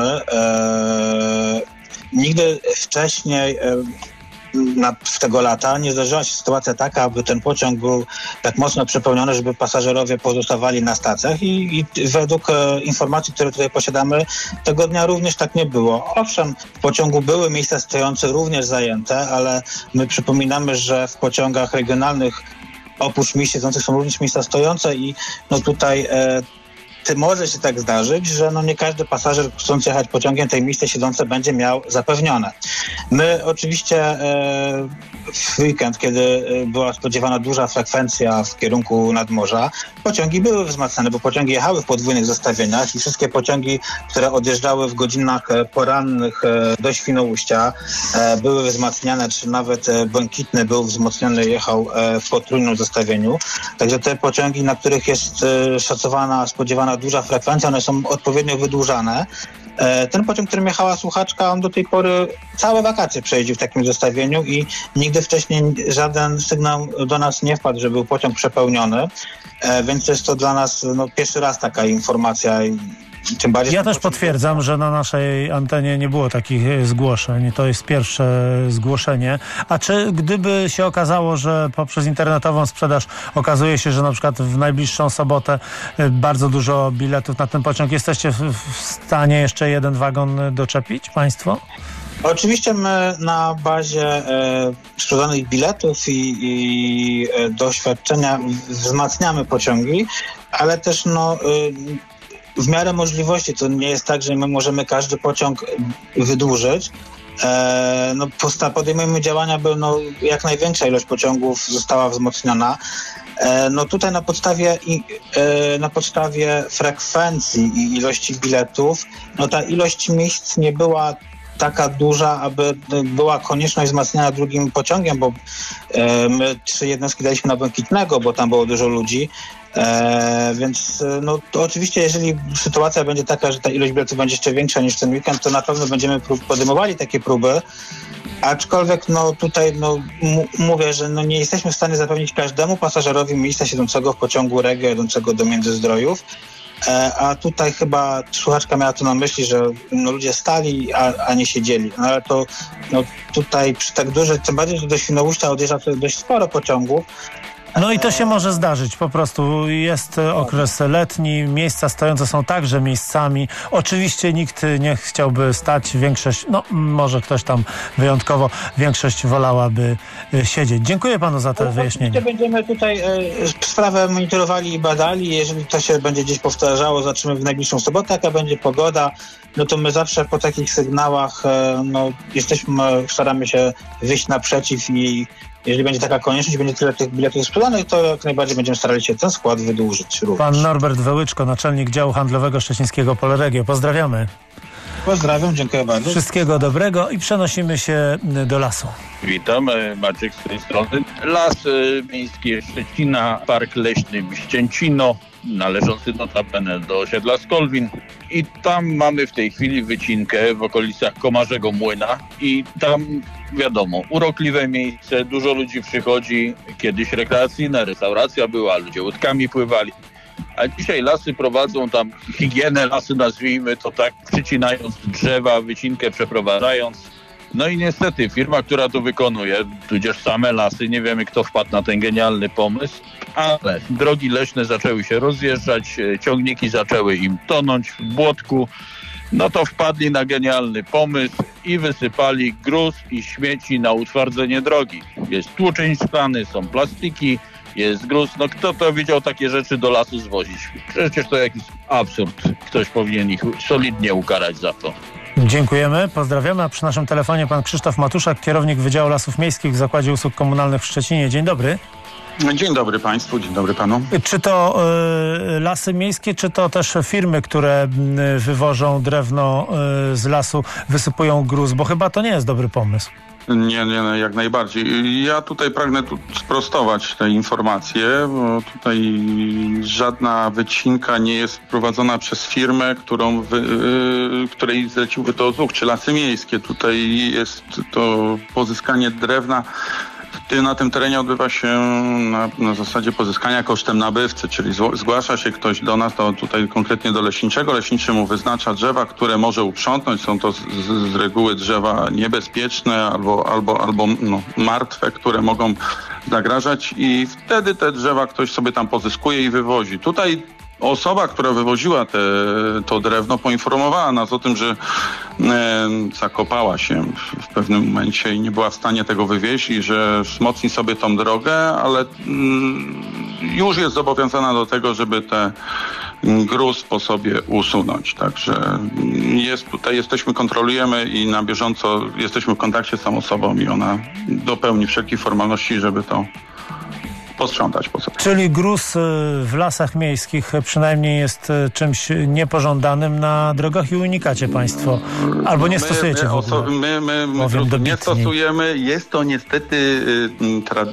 E, nigdy wcześniej e, na, w tego lata nie zdarzyła się sytuacja taka, aby ten pociąg był tak mocno przepełniony, żeby pasażerowie pozostawali na stacjach i, i według e, informacji, które tutaj posiadamy, tego dnia również tak nie było. Owszem, w pociągu były miejsca stojące również zajęte, ale my przypominamy, że w pociągach regionalnych oprócz miejsc siedzących są również miejsca stojące i no tutaj e, ty może się tak zdarzyć, że no nie każdy pasażer chcąc jechać pociągiem tej miejsce siedzące będzie miał zapewnione. My oczywiście e, w weekend, kiedy była spodziewana duża frekwencja w kierunku nadmorza, pociągi były wzmacniane, bo pociągi jechały w podwójnych zestawieniach i wszystkie pociągi, które odjeżdżały w godzinach porannych e, do Świnoujścia e, były wzmacniane, czy nawet e, Błękitny był wzmocniony, jechał e, w potrójnym zestawieniu. Także te pociągi, na których jest e, szacowana, spodziewana duża frekwencja, one są odpowiednio wydłużane. Ten pociąg, którym jechała słuchaczka, on do tej pory całe wakacje przejeździł w takim zestawieniu i nigdy wcześniej żaden sygnał do nas nie wpadł, że był pociąg przepełniony, więc jest to dla nas no, pierwszy raz taka informacja. Tym bardziej ja też potwierdzam, że na naszej antenie nie było takich zgłoszeń. To jest pierwsze zgłoszenie. A czy gdyby się okazało, że poprzez internetową sprzedaż okazuje się, że na przykład w najbliższą sobotę bardzo dużo biletów na ten pociąg, jesteście w stanie jeszcze jeden wagon doczepić państwo? Oczywiście my na bazie e, sprzedanych biletów i, i e, doświadczenia wzmacniamy pociągi, ale też no... E, w miarę możliwości. To nie jest tak, że my możemy każdy pociąg wydłużyć. E, no, podejmujemy działania, by no, jak największa ilość pociągów została wzmocniona. E, no tutaj na podstawie, i, e, na podstawie frekwencji i ilości biletów, no ta ilość miejsc nie była taka duża, aby była konieczność wzmacniania drugim pociągiem, bo e, my trzy jednostki daliśmy na Błękitnego, bo tam było dużo ludzi. E, więc no to oczywiście, jeżeli sytuacja będzie taka, że ta ilość biletów będzie jeszcze większa niż ten weekend, to na pewno będziemy prób, podejmowali takie próby, aczkolwiek no tutaj no, m- mówię, że no nie jesteśmy w stanie zapewnić każdemu pasażerowi miejsca siedzącego w pociągu Regio jadącego do Międzyzdrojów, e, a tutaj chyba słuchaczka miała to na myśli, że no, ludzie stali, a, a nie siedzieli. No ale to no, tutaj przy tak dużej, tym bardziej, że do Świnoujścia odjeżdża dość sporo pociągów. No i to się może zdarzyć, po prostu jest okres letni, miejsca stojące są także miejscami. Oczywiście nikt nie chciałby stać, większość, no może ktoś tam wyjątkowo, większość wolałaby siedzieć. Dziękuję panu za to wyjaśnienie. Będziemy tutaj e, sprawę monitorowali i badali. Jeżeli to się będzie gdzieś powtarzało, zobaczymy w najbliższą sobotę, jaka będzie pogoda, no to my zawsze po takich sygnałach e, no, jesteśmy, staramy się wyjść naprzeciw i jeżeli będzie taka konieczność, będzie tyle tych biletów sprzedanych, to jak najbardziej będziemy starali się ten skład wydłużyć również. Pan Norbert Wełyczko, naczelnik działu handlowego szczecińskiego Polregio. Pozdrawiamy. Pozdrawiam, dziękuję bardzo. Wszystkiego dobrego i przenosimy się do lasu. Witam, Maciek z tej strony. Las Miejski Szczecina, Park Leśny Ścięcino, należący notabene do osiedla Skolwin. I tam mamy w tej chwili wycinkę w okolicach Komarzego Młyna i tam wiadomo, urokliwe miejsce, dużo ludzi przychodzi, kiedyś rekreacyjna restauracja była, ludzie łódkami pływali. A dzisiaj lasy prowadzą tam higienę lasy, nazwijmy to tak, przycinając drzewa, wycinkę przeprowadzając. No i niestety firma, która to wykonuje, tudzież same lasy, nie wiemy kto wpadł na ten genialny pomysł, ale drogi leśne zaczęły się rozjeżdżać, ciągniki zaczęły im tonąć w błotku, no to wpadli na genialny pomysł i wysypali gruz i śmieci na utwardzenie drogi. Jest tłuczeń szklany, są plastiki, jest gruz. No kto to widział takie rzeczy do lasu zwozić? Przecież to jakiś absurd. Ktoś powinien ich solidnie ukarać za to. Dziękujemy, pozdrawiamy. A przy naszym telefonie pan Krzysztof Matuszak, kierownik Wydziału Lasów Miejskich w Zakładzie Usług Komunalnych w Szczecinie. Dzień dobry. Dzień dobry państwu, dzień dobry panu. Czy to y, lasy miejskie, czy to też firmy, które y, wywożą drewno y, z lasu, wysypują gruz? Bo chyba to nie jest dobry pomysł. Nie, nie, no, jak najbardziej. Ja tutaj pragnę tu sprostować te informacje, bo tutaj żadna wycinka nie jest prowadzona przez firmę, którą wy, yy, której zleciłby to ZUK, czy Lasy Miejskie. Tutaj jest to pozyskanie drewna na tym terenie odbywa się na, na zasadzie pozyskania kosztem nabywcy, czyli zgłasza się ktoś do nas, to tutaj konkretnie do leśniczego. Leśniczy mu wyznacza drzewa, które może uprzątnąć. Są to z, z reguły drzewa niebezpieczne albo, albo, albo no, martwe, które mogą zagrażać i wtedy te drzewa ktoś sobie tam pozyskuje i wywozi. Tutaj osoba, która wywoziła te, to drewno, poinformowała nas o tym, że e, zakopała się w, w pewnym momencie i nie była w stanie tego wywieźć i że wzmocni sobie tą drogę, ale mm, już jest zobowiązana do tego, żeby te gruz po sobie usunąć. Także jest tutaj, jesteśmy, kontrolujemy i na bieżąco jesteśmy w kontakcie z tą osobą i ona dopełni wszelkich formalności, żeby to posprzątać po sobie. Czyli gruz w lasach miejskich przynajmniej jest czymś niepożądanym na drogach i unikacie państwo, albo nie stosujecie my, my, w ogóle. Oso- my my, my gruzu nie stosujemy. Jest to niestety y, tra-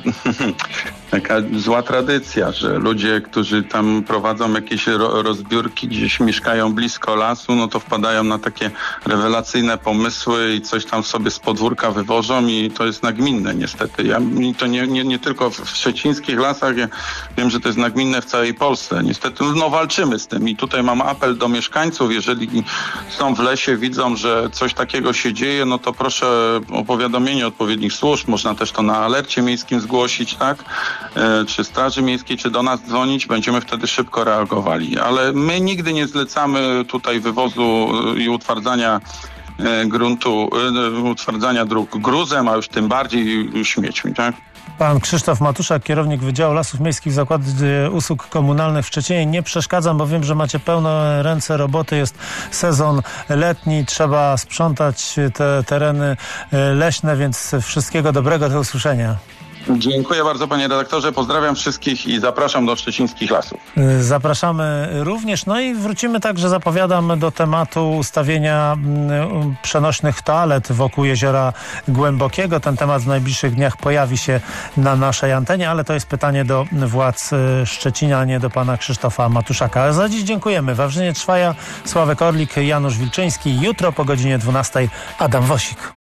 taka zła tradycja, że ludzie, którzy tam prowadzą jakieś ro- rozbiórki, gdzieś mieszkają blisko lasu, no to wpadają na takie rewelacyjne pomysły i coś tam sobie z podwórka wywożą i to jest nagminne niestety. Ja, to nie, nie, nie tylko w szczecińskich lasach, ja wiem, że to jest nagminne w całej Polsce. Niestety no walczymy z tym i tutaj mam apel do mieszkańców, jeżeli są w lesie, widzą, że coś takiego się dzieje, no to proszę o powiadomienie odpowiednich służb, można też to na alercie miejskim zgłosić, tak? E, czy Straży Miejskiej, czy do nas dzwonić, będziemy wtedy szybko reagowali. Ale my nigdy nie zlecamy tutaj wywozu i utwardzania e, gruntu, e, utwardzania dróg gruzem, a już tym bardziej śmiećmi, tak? Pan Krzysztof Matuszak, kierownik Wydziału Lasów Miejskich Zakładu Usług Komunalnych w Szczecinie. Nie przeszkadzam, bo wiem, że macie pełne ręce roboty. Jest sezon letni, trzeba sprzątać te tereny leśne, więc wszystkiego dobrego, do usłyszenia. Dziękuję bardzo, panie redaktorze. Pozdrawiam wszystkich i zapraszam do szczecińskich lasów. Zapraszamy również. No i wrócimy także, zapowiadam, do tematu ustawienia przenośnych toalet wokół Jeziora Głębokiego. Ten temat w najbliższych dniach pojawi się na naszej antenie, ale to jest pytanie do władz Szczecina, a nie do pana Krzysztofa Matuszaka. Ale za dziś dziękujemy. Wawrzyniec Szwaja, Sławek Orlik, Janusz Wilczyński. Jutro po godzinie dwunastej Adam Wosik.